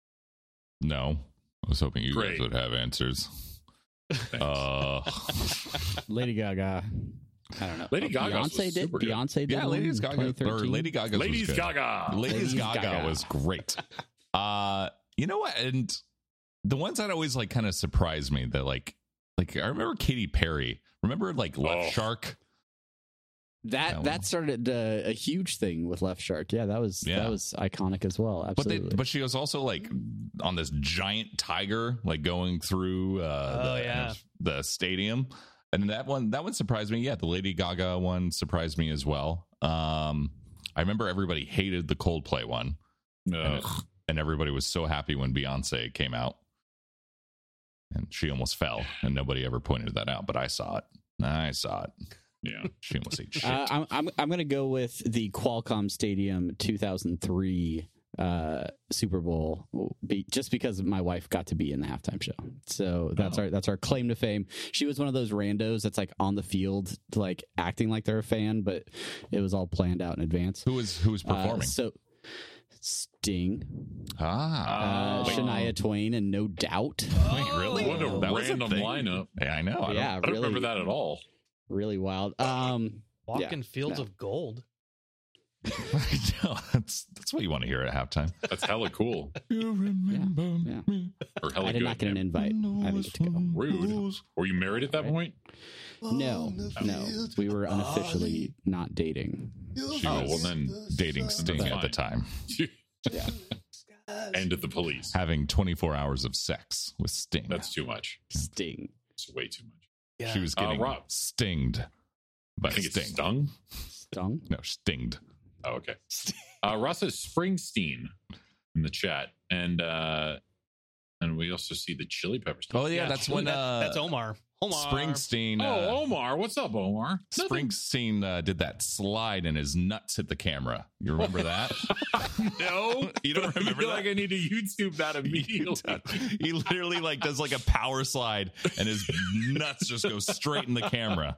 No, I was hoping you Great. guys would have answers. Thanks. Uh, Lady Gaga. I don't know. Lady Oh, Gaga's was Beyonce did. super good. Beyonce did. yeah, one Lady in Gaga or twenty thirteen. Lady Gaga. Ladies was good. Gaga. Ladies Ladies Gaga, Gaga. was great. Uh, you know what? And the ones that always like kind of surprised me that like like I remember Katy Perry. Remember like Left Oh. Shark? That That that one. started uh, a huge thing with Left Shark. Yeah, that was Yeah. that was iconic as well. But they, Absolutely. but she was also like on this giant tiger, like going through uh, Oh, the, yeah. the stadium, and that one that one surprised me. Yeah, the Lady Gaga one surprised me as well. Um, I remember everybody hated the Coldplay one, Ugh. and everybody was so happy when Beyonce came out, and she almost fell, and nobody ever pointed that out. But I saw it. I saw it. Yeah. She almost ate shit. Uh, I'm I'm I'm gonna go with the Qualcomm Stadium two thousand three uh, Super Bowl, be, just because my wife got to be in the halftime show. So that's Oh. our that's our claim to fame. She was one of those randos that's like on the field, like acting like they're a fan, but it was all planned out in advance. who was who was Uh, performing? so Sting, ah, uh, Oh. Shania Twain, and No Doubt. wait, really? What a That was a random thing? lineup. Yeah, I know. I don't- yeah, I don't really, remember that at all. really wild. Um, Walking fields no. of gold. I know. That's that's what you want to hear at halftime. That's hella cool. You remember yeah. me? Or hella I did good. not get an invite. I didn't get to go. Rude. Were you married at that point? No, no, we were unofficially not dating. She Oh, was well then, dating Sting That's at the fine. time, Yeah, and to the police. having twenty-four hours of sex with Sting. That's too much. Sting. It's way too much. Yeah. She was Uh, getting Rob. stinged by I think Sting. it's stung. Stung. No, stinged. Oh, okay. Uh, Ross says Springsteen in the chat, and uh, and we also see the Chili Peppers. Oh yeah, that's when that- uh, that's Omar. Omar. Springsteen. Uh, Oh, Omar, what's up, Omar? Nothing. Springsteen uh, did that slide and his nuts hit the camera. You remember that? No, You don't I remember feel that? like I need to YouTube that immediately. He literally like does like a power slide and his nuts just go straight in the camera.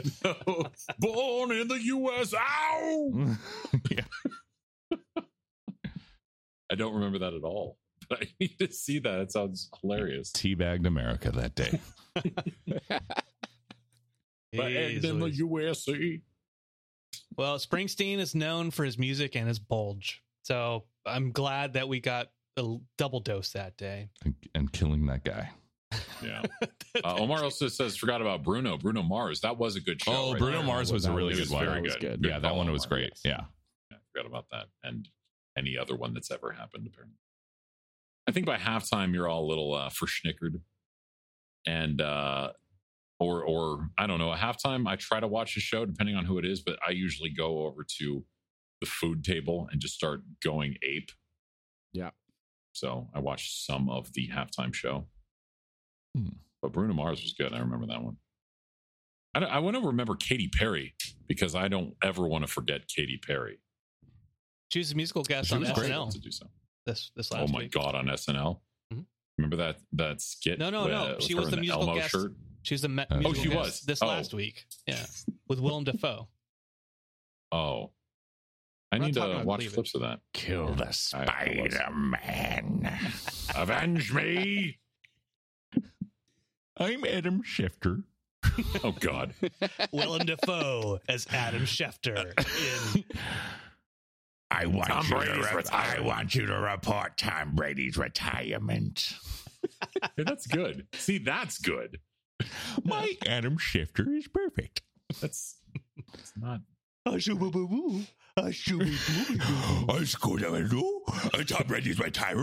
Born in the U S Ow! Yeah. I don't remember that at all. But I need to see that. It sounds hilarious. Teabagged America that day. But and in the Jeez. U S A. Well, Springsteen is known for his music and his bulge. So I'm glad that we got a double dose that day. and, and killing that guy. Yeah. Uh, Omar also says, forgot about Bruno. Bruno Mars. That was a good show. Oh, right Bruno there. Mars was a That really It good was one. very That was good. good. Yeah, that call, one was Omar, great. yes. Yeah. Yeah, I forgot about that. And any other one that's ever happened, apparently. I think by halftime, you're all a little uh, verschnickered. And, uh, or, or I don't know, at halftime, I try to watch the show depending on who it is, but I usually go over to the food table and just start going ape. Yeah. So I watched some of the halftime show. Hmm. But Bruno Mars was good. I remember that one. I, don't, I want to remember Katy Perry because I don't ever want to forget Katy Perry. She was a musical guest She on was S great. N L To do so. this this Oh last my week. god, on S N L. Mhm. Remember that that skit? No, no, with, no. uh, She with was her the in musical Elmo guest. shirt? She was the me- Oh, musical she guest was. this Oh. last week. Yeah, with Willem Dafoe. Oh, I We're not need talking to about watch cleavage. clips of that. Kill the Spider-Man. Avenge me! I'm Adam Schefter. Oh God. Willem Dafoe as Adam Schefter in I want Tom you Brady's to re- I retirement. want you to report Tom Brady's retirement. Hey, that's good. See, that's good. My Adam Schefter is perfect. That's, that's not. I should be boo. I should be boo. I should do. Tom Brady's retiring.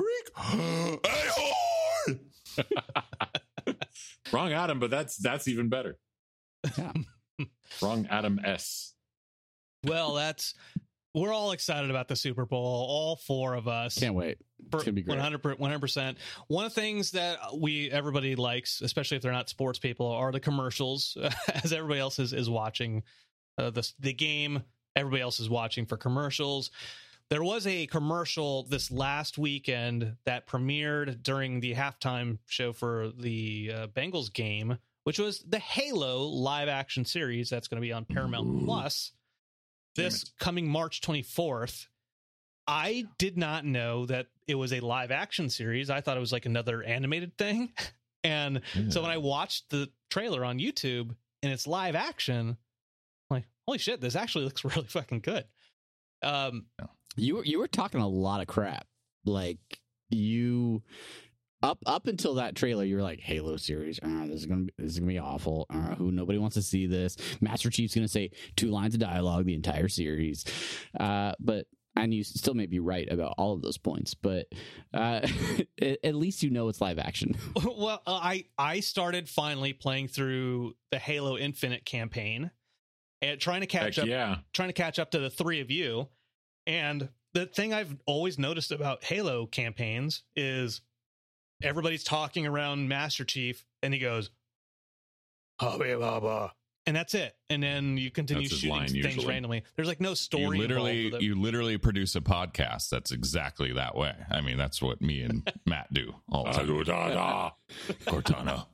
Wrong Adam, but that's that's even better. Yeah. Wrong Adam S. Well, that's we're all excited about the Super Bowl, all four of us. Can't wait. It's gonna be great. one hundred percent. One of the things that we everybody likes, especially if they're not sports people, are the commercials. As everybody else is, is watching uh, the the game, everybody else is watching for commercials. There was a commercial this last weekend that premiered during the halftime show for the uh, Bengals game, which was the Halo live action series that's going to be on Paramount Ooh. Plus this coming March twenty-fourth. I did not know that it was a live action series. I thought it was like another animated thing. And yeah. so when I watched the trailer on YouTube and it's live action, I'm like, holy shit, this actually looks really fucking good. Um, you were, you were talking a lot of crap. Like you up, up until that trailer, you were like Halo series. Uh, this is going to be, this is going to be awful. Uh, who nobody wants to see this. Master Chief's going to say two lines of dialogue the entire series. Uh, but, and you still may be right about all of those points, but uh, at least you know it's live action. Well, uh, I I started finally playing through the Halo Infinite campaign and trying to catch Heck up. Yeah. Trying to catch up to the three of you. And the thing I've always noticed about Halo campaigns is everybody's talking around Master Chief, and he goes, "Habibaba." And that's it. And then you continue shooting line, things usually. randomly. There's like no story. You literally, involved with it. you literally produce a podcast that's exactly that way. I mean, that's what me and Matt do all the time. Cortana. Cortana.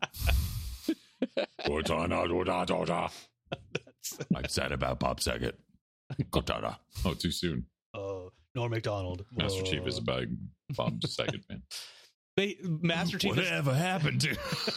Cortana. I'm sad about Bob Saget. Cortana. Oh, too soon. Uh, Norm Macdonald. Master uh, Chief is a big Bob Saget fan. They, Master Chief. Whatever is, happened to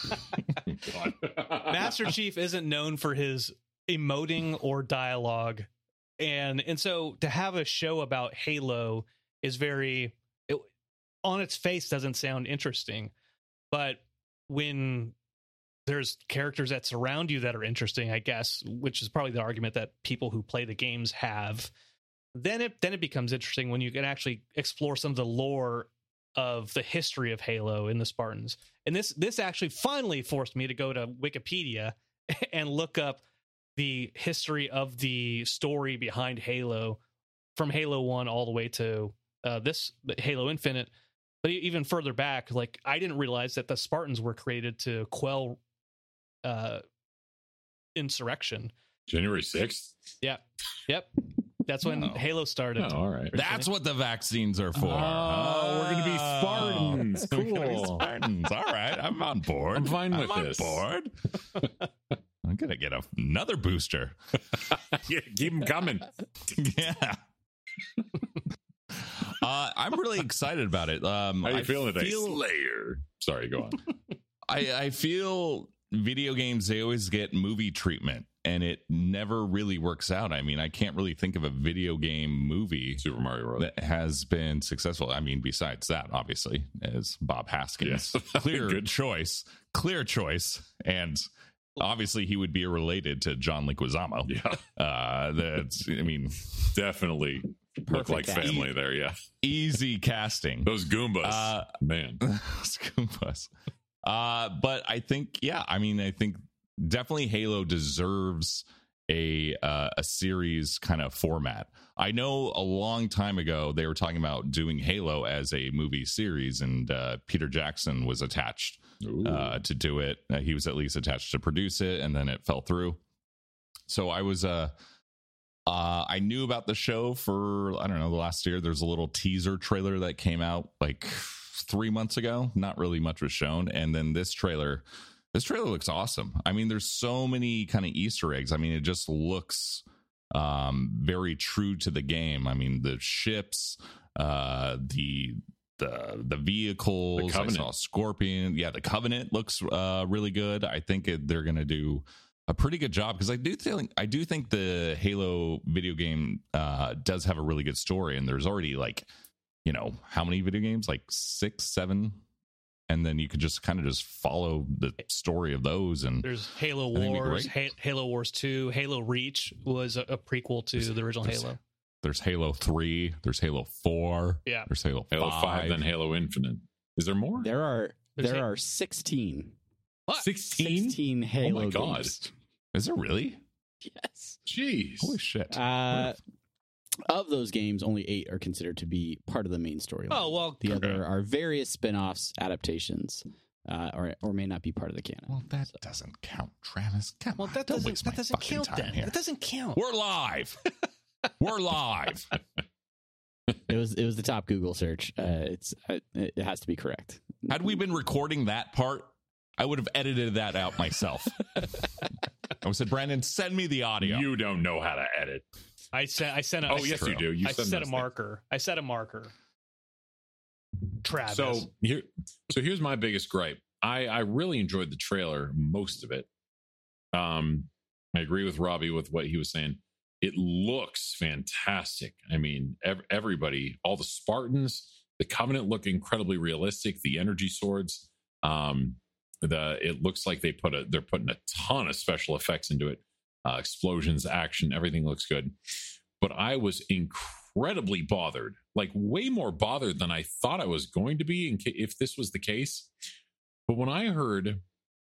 Master Chief isn't known for his emoting or dialogue, and and so to have a show about Halo is very it, on its face doesn't sound interesting, but when there's characters that surround you that are interesting, I guess, which is probably the argument that people who play the games have, then it then it becomes interesting when you can actually explore some of the lore of the history of Halo in the Spartans. And this this actually finally forced me to go to Wikipedia and look up the history of the story behind Halo from Halo one all the way to uh, this Halo Infinite. But even further back, like I didn't realize that the Spartans were created to quell uh, insurrection. January sixth? Yeah. Yep. That's when Oh. Halo started. Oh, all right. That's what the vaccines are for. Oh, we're going to be Spartans. We're gonna be Cool. Spartans. All right. I'm on board. I'm fine with I'm this. on board. I'm going to get a, another booster. Yeah, keep them coming. Yeah. uh, I'm really excited about it. Um, How you I feeling today? feel- Slayer. Sorry, go on. I, I feel video games, they always get movie treatment, and it never really works out. I mean, I can't really think of a video game movie Super Mario World. that has been successful. I mean, besides that, obviously, as Bob Haskins. Yes. Clear Good. choice. Clear choice. And obviously, he would be related to John Leguizamo. Yeah, Uh, that's, I mean, definitely look like casting. family there. Yeah, easy casting. those Goombas, Uh, man. Goombas. Uh, but I think, yeah, I mean, I think definitely Halo deserves a uh, a series kind of format. I know a long time ago they were talking about doing Halo as a movie series, and uh, Peter Jackson was attached uh, to do it. Uh, he was at least attached to produce it, and then it fell through. So I was uh, uh, I knew about the show for, I don't know, the last year. There's a little teaser trailer that came out like three months ago. Not really much was shown. And then this trailer, this trailer looks awesome. I mean, there's so many kind of Easter eggs. I mean, it just looks um, very true to the game. I mean, the ships, uh, the the the vehicles. The I Covenant. saw Scorpion. Yeah, the Covenant looks uh, really good. I think it, they're going to do a pretty good job, because I do think I do think the Halo video game uh, does have a really good story, and there's already like, you know, how many video games? Like six, seven, and then you could just kind of just follow the story of those. And there's Halo I think it'd be Wars, great. ha- Halo Wars two, Halo Reach was a, a prequel to There's- the original there's- Halo. There's Halo three, there's Halo four, Yeah. there's Halo five. Halo five, then Halo Infinite. Is there more? There are There's there a- are sixteen. What? sixteen? sixteen Halo Oh my God. games. Is there really? Yes. Jeez. Holy shit! Uh, of those games, only eight are considered to be part of the main storyline. Oh, well, The okay. other are various spin-offs, adaptations, uh, or or may not be part of the canon. Well, that doesn't count, Travis. Come well, on, that don't doesn't waste that my doesn't fucking count time then. here. That doesn't count. We're live. We're live. It was it was the top Google search. Uh, it's uh, it has to be correct. Had we been recording that part, I would have edited that out myself. I would said, Brandon, send me the audio. You don't know how to edit. I sent I sent a Oh, I yes, set- you do. You I send set a those marker. I set a marker. Travis. So here, so here's my biggest gripe. I I really enjoyed the trailer, most of it. Um, I agree with Robbie with what he was saying. It looks fantastic. I mean, ev- everybody, all the Spartans, the Covenant look incredibly realistic. The energy swords, um, the it looks like they put a they're putting a ton of special effects into it. Uh, explosions, action, everything looks good. But I was incredibly bothered, like way more bothered than I thought I was going to be in ca- if this was the case. But when I heard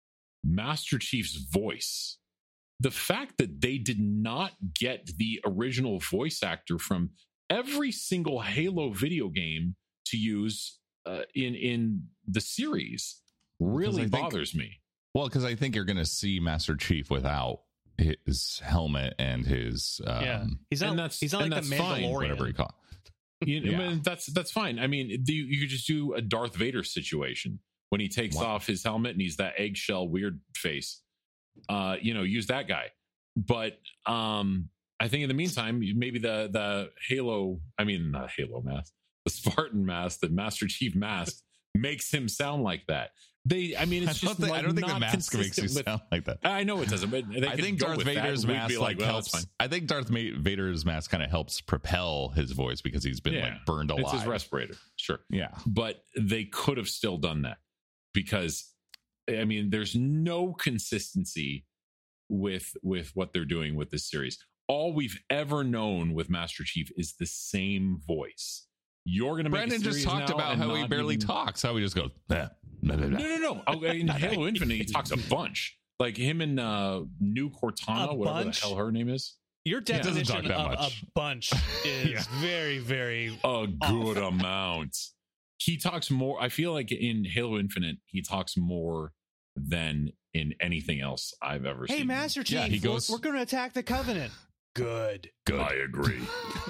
Master Chief's voice, the fact that they did not get the original voice actor from every single Halo video game to use uh, in in the series really I think- bothers me. Well, because I think you're going to see Master Chief without his helmet and his um, yeah, he's not. and that's- he's not and like the that's fine, Mandalorian. whatever he called. You know, Yeah. I mean, that's that's fine. I mean, do you, you could just do a Darth Vader situation when he takes What? off his helmet and he's that eggshell weird face. Uh, you know, use that guy. But um, I think in the meantime, maybe the the Halo, I mean, not Halo mask, the Spartan mask, the Master Chief mask makes him sound like that. They, I mean, it's I don't just think, like I don't think the not mask makes you consistent with- sound like that. I know it doesn't, but they I could think go Darth with that, Vader's and we'd mask be like, well, that's helps. fine. I think Darth Ma- Vader's mask kind of helps propel his voice because he's been Yeah. like burned alive. It's his respirator, sure. Yeah, But they could have still done that because I mean there's no consistency with with what they're doing with this series. All we've ever known with Master Chief is the same voice. You're going to make Brandon a just series talked now about and how he not barely even- talks. How he just goes. "Bah, blah, blah, blah." No, no, no. Oh, in Halo Infinite, he talks a bunch. Like him and uh, New Cortana, A whatever bunch? the hell her name is. Your He doesn't definition talk of that a much. bunch is Yeah. very, very. A good amount. He talks more. I feel like in Halo Infinite, he talks more than in anything else I've ever Hey, seen. Master Chief, Yeah, he we're- goes- we're, going to attack the Covenant. Good. Good. I agree.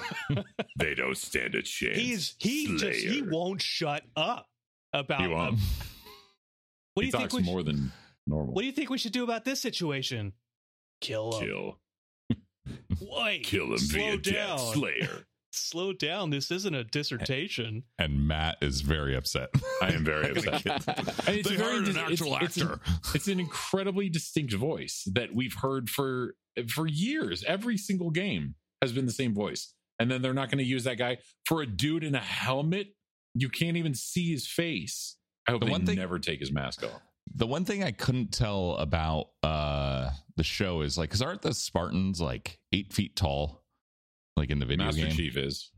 They don't stand a chance. He's he just he Slayer. won't shut up about. He won't. um, what do he you think talks we? more Sh- than normal. what do you think we should do about this situation? Kill him. Kill. Wait, Kill him slow via down. jet. Slayer. Slow down. This isn't a dissertation. And Matt is very upset. I am very upset. And it's They a very hired an dis- actual it's, it's actor. an- it's an incredibly distinct voice that we've heard for for years. Every single game has been the same voice, and then they're not going to use that guy for a dude in a helmet. You can't even see his face. I hope The they one thing- never take his mask off. The one thing I couldn't tell about uh, the show is like, because aren't the Spartans like eight feet tall, like in the video Master game? Chief is.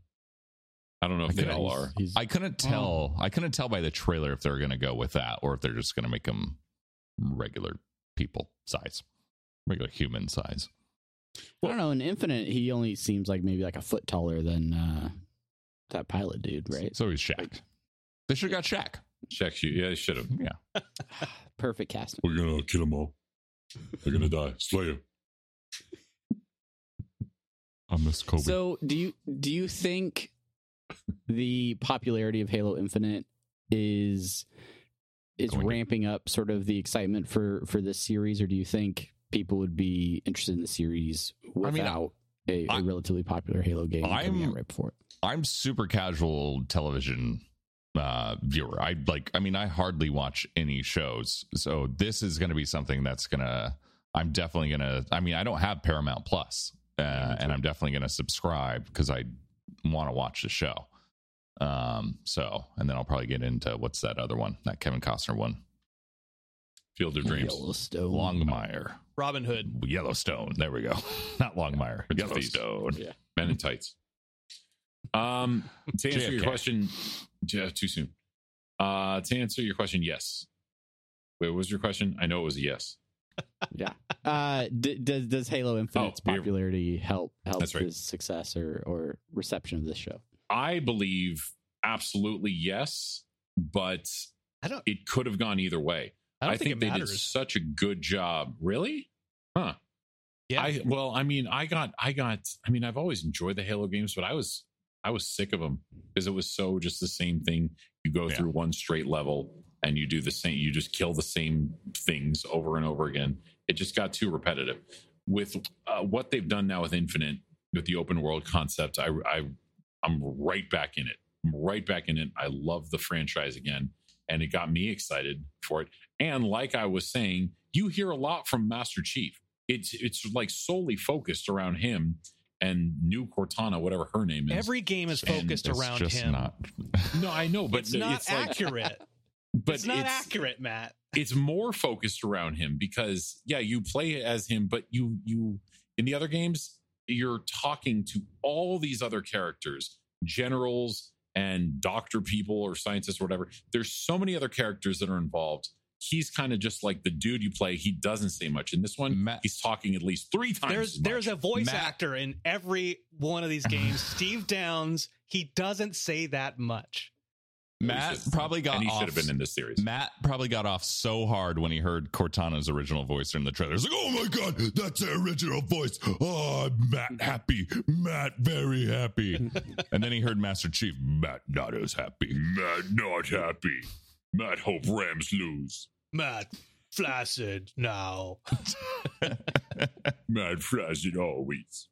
I don't know if I they couldn't- all are. He's- I couldn't tell. I couldn't tell by the trailer if they're going to go with that or if they're just going to make them regular people size, regular human size. I don't know. In Infinite, he only seems like maybe like a foot taller than uh, that pilot dude, right? So he's Shaq. They should have got Shaq. Check you. Yeah, they should have. Yeah. Perfect casting. We're gonna kill them all. They're gonna die. Slayer. I miss Kobe. So, do you do you think the popularity of Halo Infinite is is Going to- ramping up sort of the excitement for for this series, or do you think people would be interested in the series I mean, without a, I- a relatively popular Halo game coming I'm- out right before it? I'm super casual television uh viewer. I like I mean I hardly watch any shows. So this is going to be something that's going to I'm definitely gonna. I mean, I don't have Paramount Plus, uh, and I'm definitely gonna subscribe because I want to watch the show. Um, so, and then I'll probably get into what's that other one, that Kevin Costner one, Field of Dreams, Yellowstone. Longmire, Robin Hood, Yellowstone. There we go. Not Longmire, It's Yellowstone. Yeah. Men in Tights. Um, to answer J F K. your question, yeah, too soon. Uh, to answer your question, yes. Wait, what was your question? I know it was a yes. Yeah. Uh, d- does does Halo Infinite's Oh, you're- popularity help help That's right. his success or or reception of this show? I believe absolutely yes, but I don't. it could have gone either way. I don't I think, think it they matters. did such a good job. Really? Huh. Yeah. I well, I mean, I got, I got, I mean, I've always enjoyed the Halo games, but I was, I was sick of them because it was so just the same thing. You go Yeah. through one straight level and you do the same, you just kill the same things over and over again. It just got too repetitive. With uh, what they've done now with Infinite, with the open world concept, I, I, I'm right back in it. I'm right back in it. I love the franchise again, and it got me excited for it. And like I was saying, you hear a lot from Master Chief. It's it's like solely focused around him and New Cortana, whatever her name is. Every game is And focused It's around just him. not. no, I know, but it's not it's like, accurate. but it's not accurate, Matt. It's more focused around him because yeah, you play as him, but you you in the other games you're talking to all these other characters, generals and doctor people or scientists or whatever. There's so many other characters that are involved. He's kind of just like the dude you play. He doesn't say much. In this one, Matt- he's talking at least three times. There's as much. there's a voice Matt- actor in every one of these games. Steve Downs. He doesn't say that much. Matt probably got and he off. should have been in this series. Matt probably got off so hard when he heard Cortana's original voice in the trailer. He's like, "Oh my god, that's the original voice! Oh, Matt happy, Matt very happy." And then he heard Master Chief, Matt not as happy, Matt not happy, Matt hope Rams lose, Matt flaccid now. Matt flaccid always.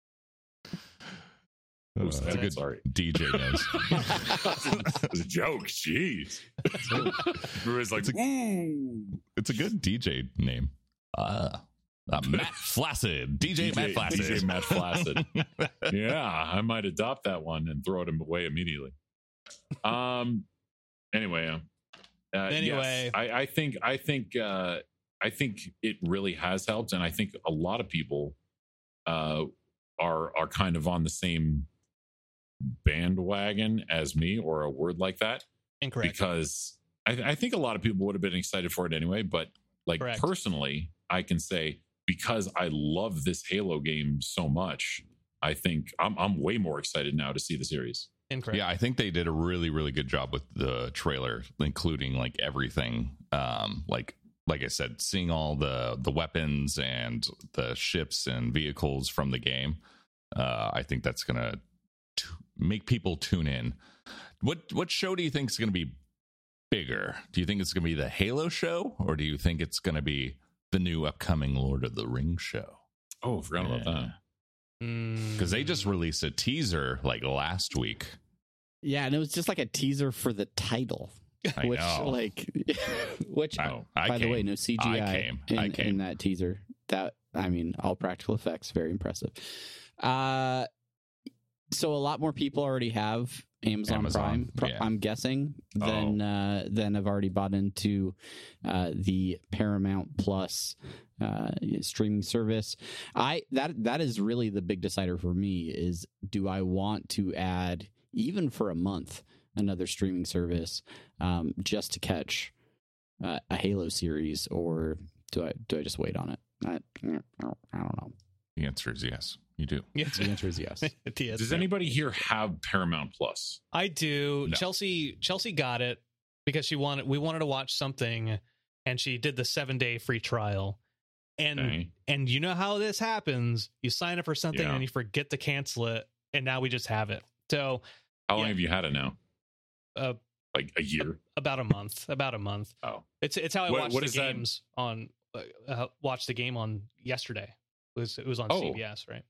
Uh, was that's that? a good Sorry. D J knows. That was a joke. Jeez. It was like, ooh. It's a good D J name. Uh, uh, Matt Flaccid, D J, Matt Flaccid, D J Matt Flaccid. Yeah, I might adopt that one and throw it away immediately. Um. Anyway. Um, uh, Anyway. yes, I, I think I think uh, I think it really has helped, and I think a lot of people uh, are are kind of on the same bandwagon as me, or a word like that. Incorrect. Because I, I think a lot of people would have been excited for it anyway. But like Correct. personally, I can say because I love this Halo game so much, I think I'm I'm way more excited now to see the series. Incorrect. Yeah, I think they did a really, really good job with the trailer, including like everything. Um, like, like I said, seeing all the the weapons and the ships and vehicles from the game. Uh, I think that's gonna t- make people tune in. What what show do you think is gonna be bigger? Do you think it's gonna be the Halo show, or do you think it's gonna be the new upcoming Lord of the Rings show? Oh, forgot about that. Because they just released a teaser like last week. Yeah, and it was just like a teaser for the title, I which know. like, which I- I by the way, came. no C G I, I came. In, I came. in that teaser. That I mean, all practical effects, very impressive. Uh, so a lot more people already have Amazon, Amazon, Prime. Pro- yeah. I'm guessing than Oh. uh, than have already bought into uh, the Paramount Plus uh, streaming service. I that that is really the big decider for me. Is do I want to add even for a month another streaming service um, just to catch uh, a Halo series, or do I do I just wait on it? I, I don't know. The answer is yes. You do. Yes. The answer is yes. It is. Does anybody here have Paramount Plus? I do. No. Chelsea Chelsea got it because she wanted we wanted to watch something, and she did the seven day free trial. And Okay. and you know how this happens. You sign up for something Yeah. and you forget to cancel it, and now we just have it. So How long Yeah. have you had it now? uh, Like a year? about a month. About a month. Oh, It's it's how I What- watched what the is that? games on uh, uh, watched the game on yesterday. It was it was on Oh. C B S, right?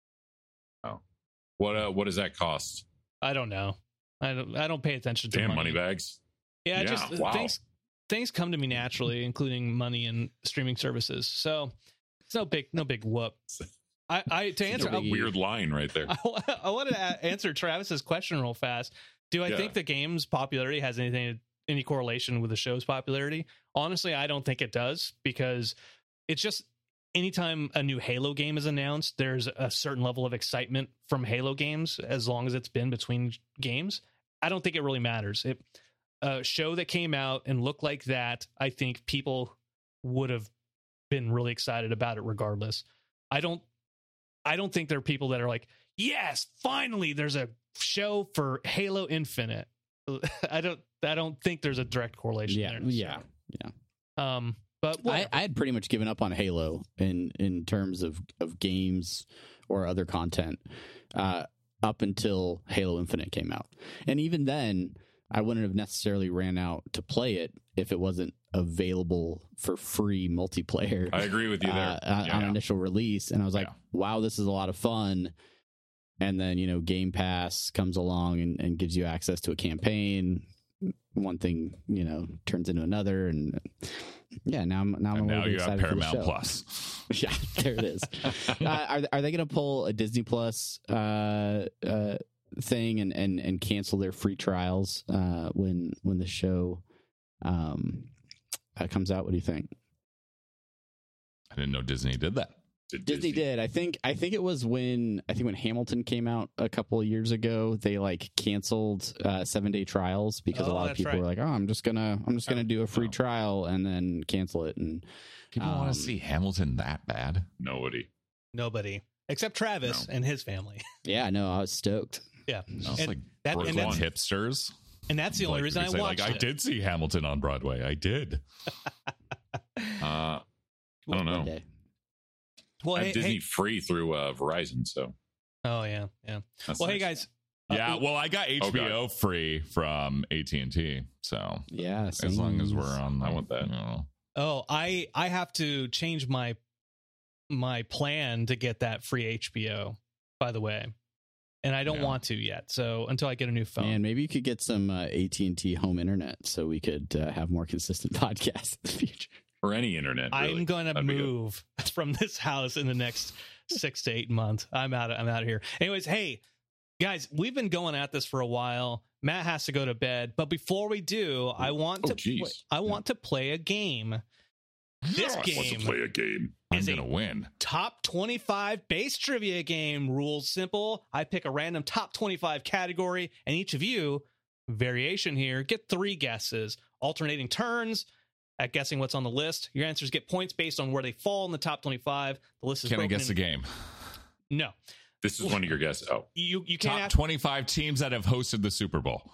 what uh, what does that cost? I don't know. I don't I don't pay attention to Damn, money. money bags. Yeah, Yeah, just wow. things things come to me naturally, including money and streaming services. So It's no big, no big whoop. I, I to answer a weird line right there. I, I wanted to a- answer Travis's question real fast. Do I Yeah. think the game's popularity has anything, any correlation with the show's popularity? Honestly, I don't think it does, because it's just anytime a new Halo game is announced, there's a certain level of excitement from Halo games as long as it's been between games. I don't think it really matters. It, a show that came out and looked like that, I think people would have been really excited about it regardless. I don't I don't think there are people that are like, yes, finally there's a show for Halo Infinite. I don't I don't think there's a direct correlation Yeah, there. yeah, yeah. Um but I, whatever. I had pretty much given up on Halo in in terms of of games or other content uh, up until Halo Infinite came out, and even then, I wouldn't have necessarily ran out to play it if it wasn't available for free multiplayer. I agree with you there. uh, Yeah, on yeah. initial release, and I was like, Yeah. "Wow, this is a lot of fun." And then, you know, Game Pass comes along and, and gives you access to a campaign. One thing, you know, turns into another, and yeah, now I'm now I'm And a now little you have excited for the Paramount show. Plus. Yeah, there it is. uh, are are they going to pull a Disney Plus uh, uh, thing and, and, and cancel their free trials uh, when when the show um, uh, comes out? What do you think? I didn't know Disney did that. Did Disney did. I think. I think it was when I think when Hamilton came out a couple of years ago. They like canceled uh, seven day trials because a Oh, lot of that's people right. were like, "Oh, I'm just gonna I'm just gonna do a free Oh. trial and then cancel it." And People want Um, to see Hamilton that bad. Nobody. Nobody except Travis No. and his family. yeah, no, I was stoked. Yeah. It's And like that- and Brooklyn that's- hipsters. And that's the only Like, reason I they say, watched like, I it. did see Hamilton on Broadway. I did. Uh, I don't know. One day. Well, I have hey, Disney hey- free through uh, Verizon, so oh yeah, yeah. that's Well, hey nice. guys. uh, Yeah, well, I got H B O free from A T and T, so Yeah, as long as we're same. on, I want that. You know, Oh, I I have to change my my plan to get that free H B O, by the way, and I don't Yeah. want to yet. So until I get a new phone. Man, maybe you could get some uh, A T and T home internet so we could uh, have more consistent podcasts in the future. or any internet. Really. I'm going to That'd be good. move from this house in the next six to eight months. I'm out. Of, I'm out of here. Anyways, hey guys, we've been going at this for a while. Matt has to go to bed, but before we do, I want Oh, to. geez. Play, I want to play a game. This Yes, I want to game play a game. I'm is gonna a win. top twenty-five base trivia game. Rules simple. I pick a random top twenty-five category, and each of you, variation here, get three guesses, alternating turns at guessing what's on the list. Your answers get points based on where they fall in the top twenty-five. The list is Can I broken guess the in- game? No, This is one of your guesses. Oh, you you can't. Top ask- twenty-five teams that have hosted the Super Bowl.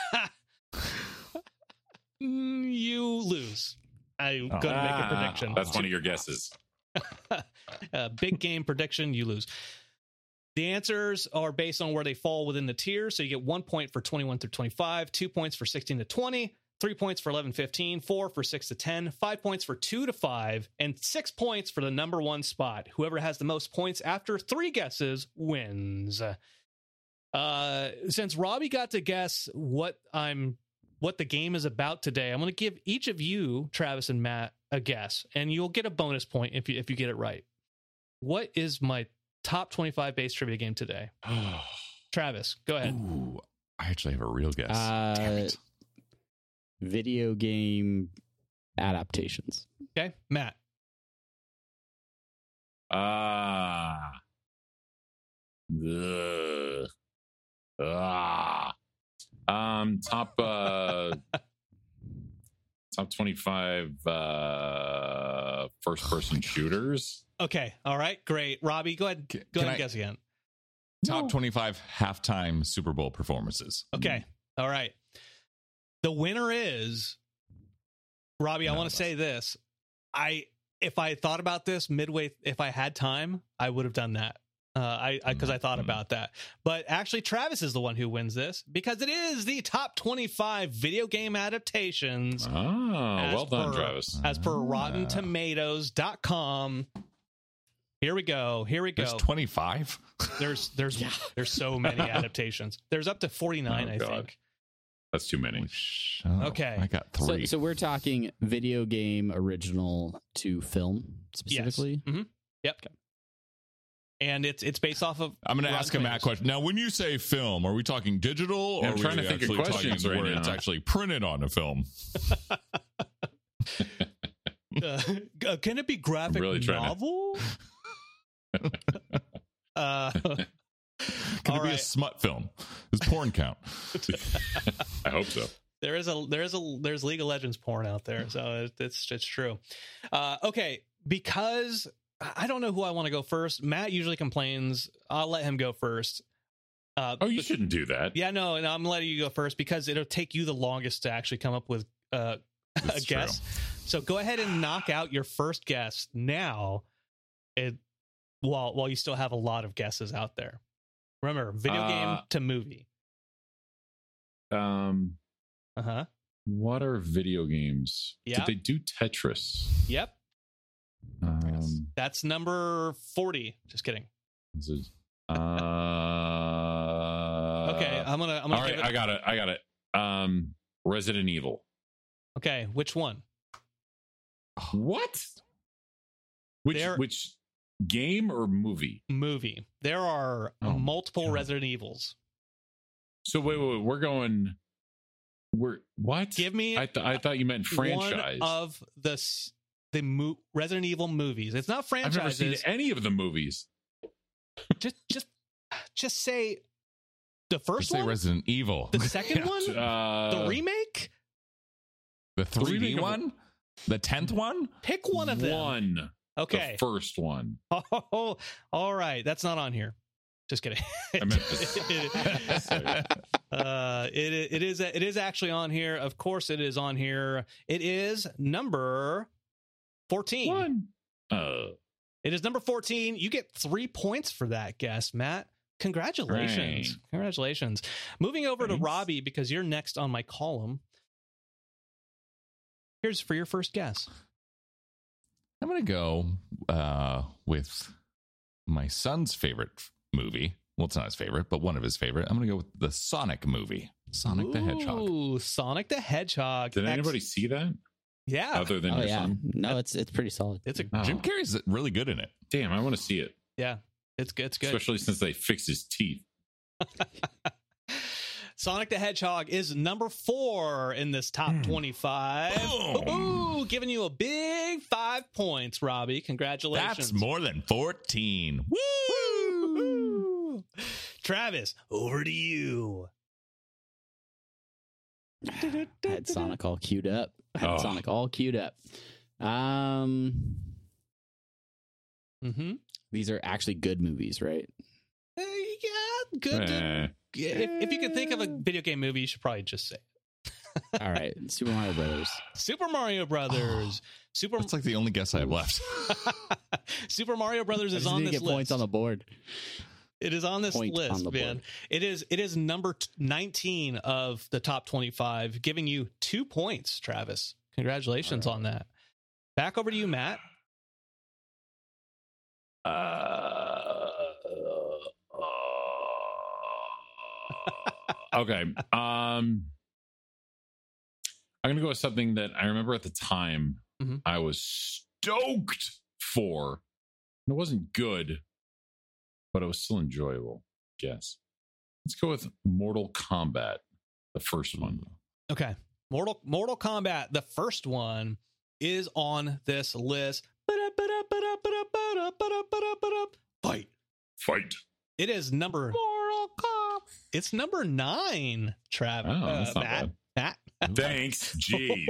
Mm, you lose. I'm Oh. going to make a Ah, prediction. that's one of your guesses. uh, big game prediction, you lose. The answers are based on where they fall within the tier. So you get one point for twenty-one through twenty-five, two points for sixteen to twenty, three points for eleven fifteen, four for six to ten, five points for two to five, and six points for the number one spot. Whoever has the most points after three guesses wins. Uh, since Robbie got to guess what I'm what the game is about today, I'm going to give each of you, Travis and Matt, a guess, and you'll get a bonus point if you if you get it right. What is my top twenty-five base trivia game today? Travis, go ahead. Ooh, I actually have a real guess. Uh, Damn it. Video game adaptations. Okay, Matt. Ah. Ugh. Ah. Um. Top. Uh. top twenty-five. Uh. First-person shooters. Okay, all right, great. Robbie, go ahead. Can- Go can ahead and I- guess again. Top twenty-five halftime Super Bowl performances. Okay, all right. The winner is Robbie. I None want of to say this. I if I thought about this midway, if I had time, I would have done that. Uh, I because I, I thought Mhm. about that. But actually, Travis is the one who wins this because it is the top twenty-five video game adaptations Ah. As Well done, per- Travis. as per Ah. rotten tomatoes dot com. Here we go. Here we go. There's twenty-five. There's there's there's so many adaptations. There's up to forty-nine, Oh, I God. think. That's too many. Okay. I got So, three. so we're talking video game original to film specifically. Yes. hmm Yep. Okay. And it's it's based off of. I'm going to Rotten ask a Matt Tomatoes. question. Now, when you say film, are we talking digital, Yeah, or I'm are trying we to think of actually questions talking right where now. it's actually printed on a film? Uh, uh, can it be graphic really trying to- novel? uh, Can all it be a right. smut film? Does porn count? I hope so. There is a there is a there's League of Legends porn out there, so it, it's it's true. Uh, okay, because I don't know who I want to go first. Matt usually complains. I'll let him go first. Uh, Oh, you but- shouldn't do that. Yeah, no, no, I'm letting you go first because it'll take you the longest to actually come up with uh, a That's guess. So go ahead and knock out your first guess now, it, while while you still have a lot of guesses out there. Remember, video Uh, game to movie. Um, Uh huh. what are video games? Yeah. Did they do Tetris? Yep, Um, that's number forty. Just kidding. is it, uh, Okay, I'm gonna. I'm gonna. all right, give it- I got it. I got it. Um, Resident Evil. okay, which one? What? Which There- which game or movie? Movie. There are Oh, multiple God. Resident Evils. So wait, wait, wait we're going. We're what? Give me I, th- I thought you meant franchise. one of the s- the mo- Resident Evil movies. It's not I've never franchises. seen any of the movies. just just just say the Just first say one, Resident Evil. the second one, Uh, the remake. The three D remake of- one? The tenth one? Pick one of them. One. Okay. The first one. Oh, all right. That's not on here. Just kidding. I meant the- uh, it it is it is actually on here. Of course, it is on here. It is number fourteen. One. Uh, It is number fourteen. You get three points for that guess, Matt. Congratulations. Right. Congratulations. Moving over to Thanks. Robbie, because you're next on my column. Here's for your first guess. I'm going to go uh, with my son's favorite movie. Well, it's not his favorite, but one of his favorite. I'm going to go with the Sonic movie, Sonic the Hedgehog. Ooh, Sonic the Hedgehog. did Ex- anybody see that? Yeah. Other than Oh your yeah, son? no, it's it's pretty solid. It's a Oh, Jim Carrey's really good in it. damn, I want to see it. yeah. It's good. It's good. Especially since they fixed his teeth. Sonic the Hedgehog is number four in this top twenty-five. Boom. Ooh, giving you a big five points, Robbie. Congratulations. That's more than fourteen. Woo! Woo! Travis, over to you. I had Sonic all queued up. I had Oh. Sonic all queued up. Um, Mm-hmm. these are actually good movies, right? Yeah, good. to- Eh. if, if you can think of a video game movie, you should probably just say it. All right, Super Mario Brothers. Super Mario Brothers. Super That's like the only guess I have left. Super Mario Brothers I is just on need to this get list. points on the board. It is on this Point list, on the man. board. It is it is number t- nineteen of the top twenty-five, giving you two points, Travis. Congratulations on that. Back over to you, Matt. Uh, okay. Um, I'm going to go with something that I remember at the time Mhm. I was stoked for. It wasn't good, but it was still enjoyable. Guess. Let's go with Mortal Kombat, the first one. Okay. Mortal Mortal Kombat, the first one, is on this list. Fight. Fight. It is number Mortal Kombat. It's number nine, Travis. Oh, that's uh, not Matt. bad. Matt. Thanks. Jeez.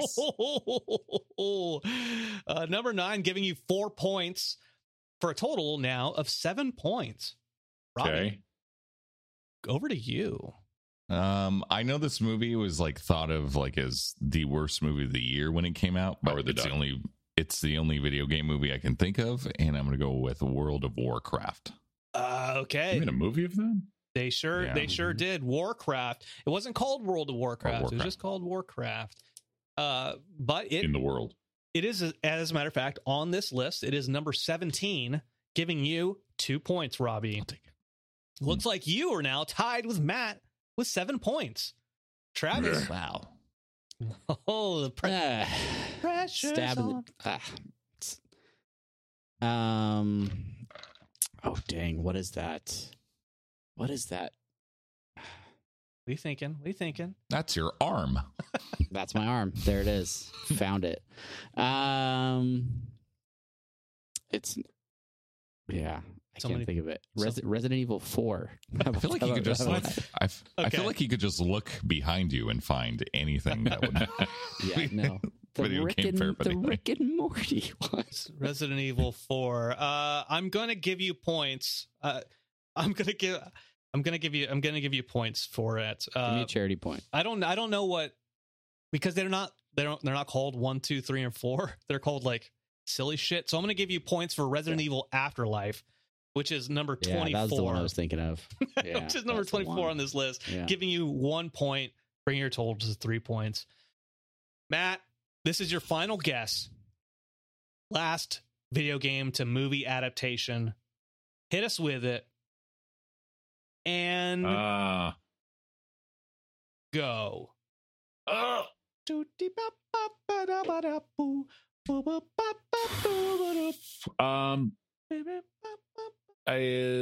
uh, number nine, giving you four points for a total now of seven points. Robbie, Okay. over to you. Um, I know this movie was like thought of like as the worst movie of the year when it came out, but Howard the it's the Duck. only it's the only video game movie I can think of, and I'm gonna go with World of Warcraft. Uh, okay. You made a movie of that? They sure Yeah. they sure did. Warcraft. It wasn't called World of Warcraft. It was Warcraft. just called Warcraft. Uh, but it In the world. it is, as a matter of fact, on this list. It is number seventeen, giving you two points, Robbie. I'll take it. Looks like you are now tied with Matt with seven points. Travis. Wow. Oh, the pre- Ah, pressure's stab in on. the. Ah, It's- Um. Oh dang! What is that? What is that? What are you thinking? What are you thinking? That's your arm. That's my arm. There it is. Found it. Um. It's. Yeah. I So can't many- think of it. so- Res- Resident Evil four. I feel like you could just look. I, f- I Okay. feel like you could just look behind you and find anything that would. Yeah, no. The Video Rick, game and, fair, the buddy. Rick and Morty ones. Resident Evil four. Uh, I'm gonna give you points. Uh, I'm gonna give. I'm gonna give you. I'm gonna give you points for it. Give me Uh, a charity point. I don't. I don't know what, because they're not. They don't. They're not called one, two, three, and four. They're called like silly shit. So I'm gonna give you points for Resident Yeah. Evil Afterlife, which is number Yeah, twenty-four. that was the one I was thinking of. Yeah, which is number that's the twenty-four one. on this list. Yeah. Giving you one point, bringing your total to three points. Matt, this is your final guess. Last video game to movie adaptation. Hit us with it. And Uh, go. oh, um, I,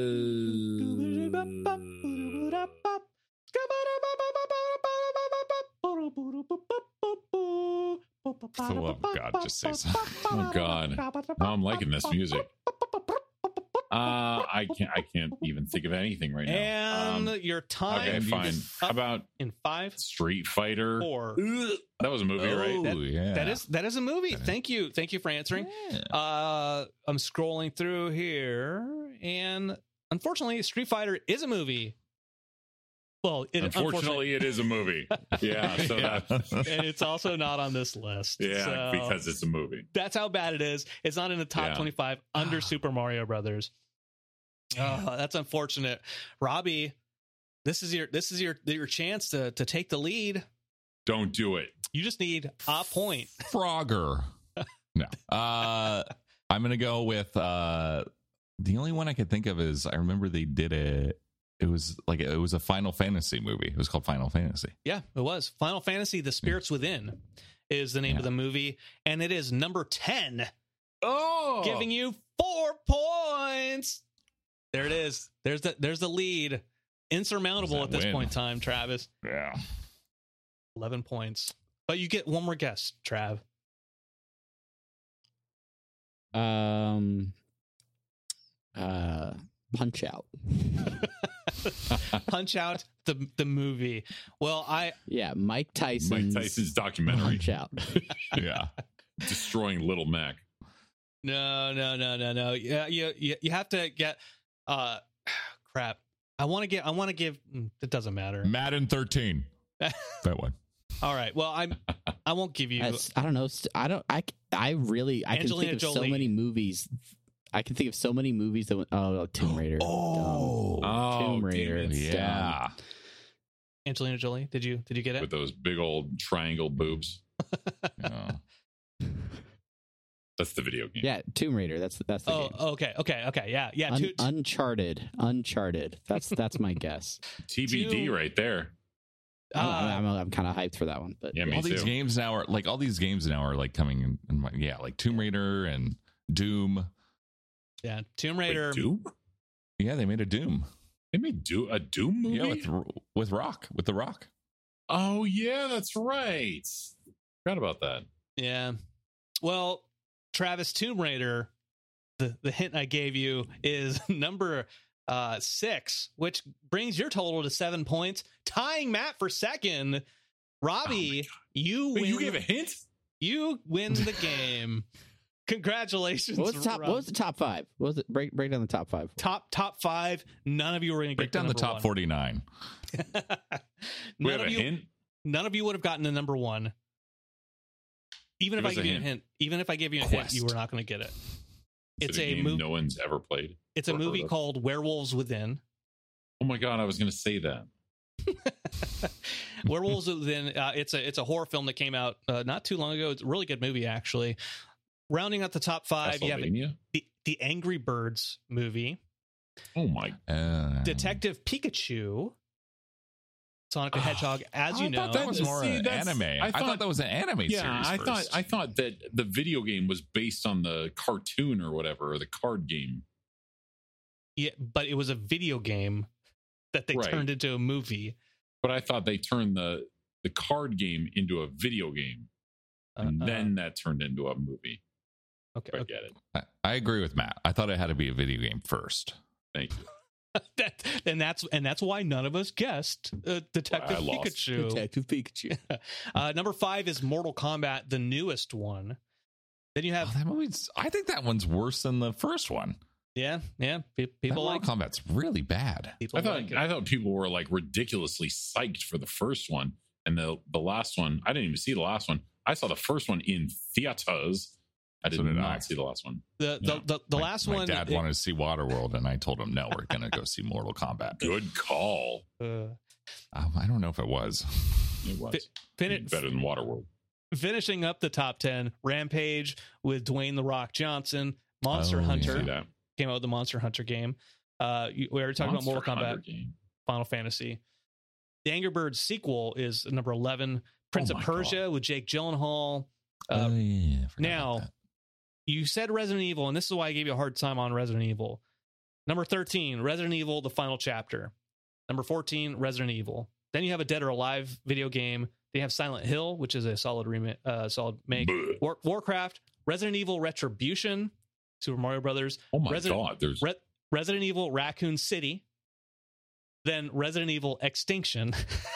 For the love of God, just say something. Oh, God. Now I'm liking this music. Uh, I can't. I can't even think of anything right now. And Um, your time okay, is fine. How up about in five, Street Fighter? four. Ugh, that was a movie, right? Oh, yeah. That is that is a movie. That is- Thank you, thank you for answering. Yeah. Uh, I'm scrolling through here, and unfortunately, Street Fighter is a movie. Well, it, Unfortunately, it is a movie. Yeah, so Yeah. that. and it's also not on this list. Yeah, So because it's a movie. that's how bad it is. It's not in the top Yeah. twenty-five under Super Mario Brothers. Oh, that's unfortunate. Robbie, this is your this is your your chance to to take the lead. Don't do it. You just need a point. Frogger. No. Uh, I'm gonna go with uh, the only one I could think of is I remember they did it. It was like it was a Final Fantasy movie. It was called Final Fantasy. Yeah, it was. Final Fantasy: The Spirits Within is the name Yeah. of the movie, and it is number ten, Oh, giving you four points. There it is. There's the there's the lead. Insurmountable Does at that this win? point in time, Travis. Yeah. eleven points. But you get one more guess, Trav. Um. Uh. Punch Out. Punch Out, the the movie. Well, I Yeah, Mike Tyson's, Mike Tyson's documentary Punch Out. Yeah. destroying Little Mac. no no no no no. Yeah, you you, you have to get uh crap. I want to get I want to give mm, it doesn't matter. Madden thirteen. That one. All right. Well, I'm I won't give you That's- I don't know. st- I don't. I. I really. I Angelina can think of Jolie. so many movies. I can think of so many movies that. went- Oh, Tomb Raider. Oh. Dumb. Oh, Tomb damn Raider. it. Yeah. Angelina Jolie. Did you did you get it? With those big old triangle boobs. Yeah. That's the video game. Yeah, Tomb Raider. That's that's the Oh, game. okay, okay, okay. Yeah, yeah. Un- two, Uncharted. Uncharted. That's that's my guess. T B D Two- right there. I'm, uh, I'm, I'm kind of hyped for that one, but Yeah, me all these too. games now are like all these games now are like coming in, in my, yeah, like Tomb Raider and Doom. yeah. Tomb Wait, Raider. Doom? Yeah, they made a Doom. They made Do- a Doom movie? Yeah, with with Rock, with the Rock. Oh, yeah, that's right. Forgot about that. Yeah. Well, Travis, Tomb Raider. The the hint I gave you is number uh six, which brings your total to seven points, tying Matt for second. Robbie, you Wait, win. you gave a hint? you win the game. Congratulations. what was the top? Rob. What was the top five? What was it? Break break down the top five. top top five? None of you were going to Break get down the to top number forty-nine. one. We none have of a you. hint? None of you would have gotten to number one. Even Give if I us give a you hint. a hint, even if I give you a hint, Quest. you were not going to get it. Is It's it a game movie. no one's ever played. It's a or heard movie of? called Werewolves Within. Oh my god, I was going to say that. Werewolves Within. Uh, it's a it's a horror film that came out uh, not too long ago. It's a really good movie, actually. Rounding out the top five, you have Castlevania? the, the Angry Birds movie, Oh my. Uh, Detective Pikachu, Sonic the Hedgehog, as you I know, thought that was See, more an that's- anime. I I thought- thought that was an anime Yeah, series. I first. thought I thought that the video game was based on the cartoon or whatever, or the card game. yeah, but it was a video game that they Right. turned into a movie. But I thought they turned the the card game into a video game, and Uh, then that turned into a movie. okay, I okay. get it. I, I agree with Matt. I thought it had to be a video game first. Thank you. that, and that's and that's why none of us guessed uh, Detective I lost. Pikachu. Detective Pikachu. uh, number five is Mortal Kombat, the newest one. Then you have Oh, that movie's. I think that one's worse than the first one. yeah, yeah. Pe- people That like Mortal Kombat's really bad. people I thought like it. I thought people were like ridiculously psyched for the first one, and the the last one. I didn't even see the last one. I saw the first one in theaters. I did So did not I. see the last one. the Yeah. the the, the My- last my one. dad it- wanted to see Waterworld, and I told him no. We're gonna go see Mortal Kombat. Good call. uh, Um, I don't know if it was. It was fin- better than Waterworld. finishing up the top ten, Rampage with Dwayne the Rock Johnson, Monster Oh, yeah. Hunter See that? came out with the Monster Hunter game. Uh, you- we already talked about Mortal Monster Kombat, Hunter game. Final Fantasy. The Angry Birds sequel is number eleven, Prince Oh of my Persia with Jake Gyllenhaal. Uh, oh yeah. I forgot now- about that. You said Resident Evil, and this is why I gave you a hard time on Resident Evil. Number thirteen, Resident Evil, the final chapter. Number fourteen, Resident Evil. Then you have a Dead or Alive video game. They have Silent Hill, which is a solid remake, uh, solid make. Bleh. War- Warcraft, Resident Evil Retribution, Super Mario Brothers, Oh my Resident- god! There's Re- Resident Evil Raccoon City, then Resident Evil Extinction,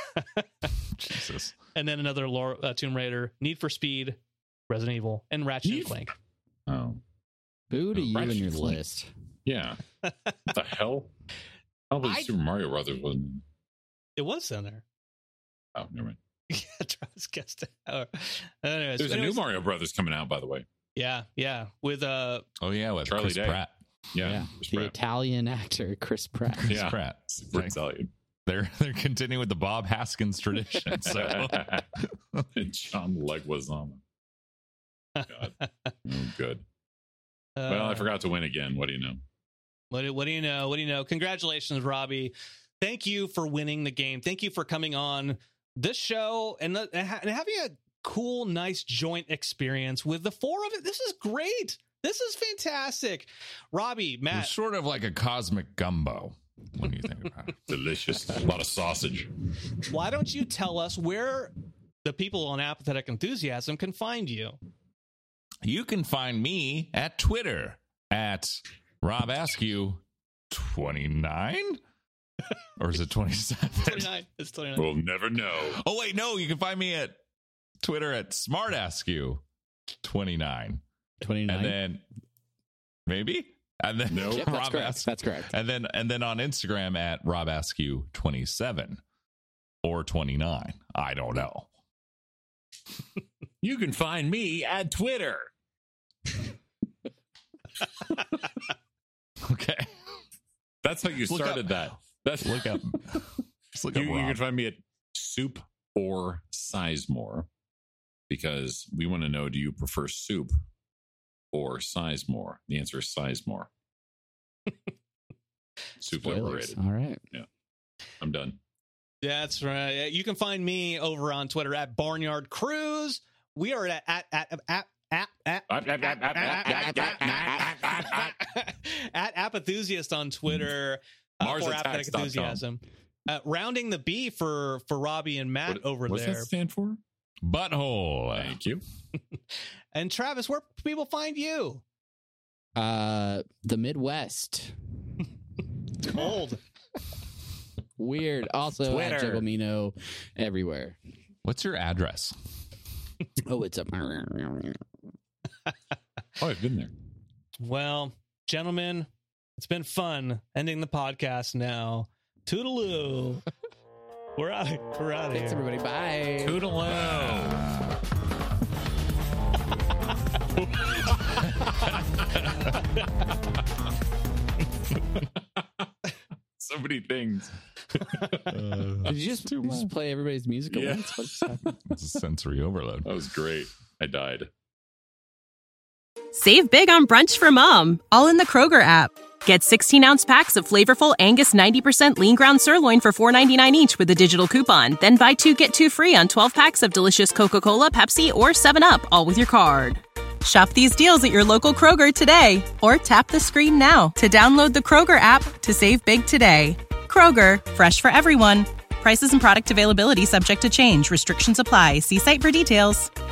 Jesus. and then another Lore, uh, Tomb Raider, Need for Speed, Resident Evil, and Ratchet and Need- Clank. oh Boo to you Ratchet and your and Clank. list. yeah. What the hell? I don't believe I- Super Mario Brothers wasn't. It was in there. Oh, never mind. Yeah, Travis guessed it. Uh, anyways, There's a new anyways, Mario Brothers coming out, by the way. Yeah, yeah, with uh, Oh yeah, with Charlie Chris Day. Pratt. Yeah, Yeah. Chris The Pratt. Italian actor Chris Pratt. Chris Yeah. Pratt. Super Like, Italian. they're they're continuing with the Bob Haskins tradition. So And John Leguizamo. God. Oh, good. uh, Well, I forgot to win again. What do you know? What do, what do you know? What do you know? Congratulations, Robbie. Thank you for winning the game. Thank you for coming on this show and, the, and ha- and having a cool, nice joint experience with the four of it. This is great. This is fantastic. Robbie, it's Matt, sort of like a cosmic gumbo. What do you think about it? Delicious. A lot of sausage. why don't you tell us where the people on Apathetic Enthusiasm can find you? You can find me at Twitter at Rob Askew twenty-nine or is it twenty-seven? twenty-nine. It's twenty-nine. We'll never know. Oh wait, no, you can find me at Twitter at Smart Askew twenty-nine. twenty-nine. And then maybe and then No. Yep, that's Rob correct. Askew. That's correct. And then and then on Instagram at Rob Askew twenty-seven or twenty-nine. I don't know. You can find me at Twitter. Okay. That's how you Look started up- that. That's Look up. Just look You, up you Rob. can find me at Soup or Sizemore because we want to know: do you prefer soup or Sizemore? The answer is Sizemore. Soup Spoilers. liberated. All right. I'm done. That's right. You can find me over on Twitter at Barnyard Cruise. We are at at at at at at at Apathusiast on Twitter. Uh, Mars for Attacks Apathetic dot com. Enthusiasm. Uh, rounding the B for for Robbie and Matt What- over what's there. that stand for? Butthole. Thank you. And Travis, where people find you? Uh, the Midwest. Cold. Weird. Also, at Twitter. Jugglomino everywhere. What's your address? Oh, it's a. Oh, I've been there. Well, gentlemen, it's been fun ending the podcast now. Toodaloo. We're out of, we're out of Thanks, here. everybody. Bye. Toodaloo. So many things. Did you just, just play everybody's music at Yeah. once? What just happened? It's a sensory overload. That was great. I died. Save big on brunch for mom, all in the Kroger app. Get sixteen-ounce packs of flavorful Angus ninety percent lean ground sirloin for four ninety-nine each with a digital coupon. Then buy two, get two free on twelve packs of delicious Coca-Cola, Pepsi, or seven up, all with your card. Shop these deals at your local Kroger today, or tap the screen now to download the Kroger app to save big today. Kroger, fresh for everyone. Prices and product availability subject to change. Restrictions apply. See site for details.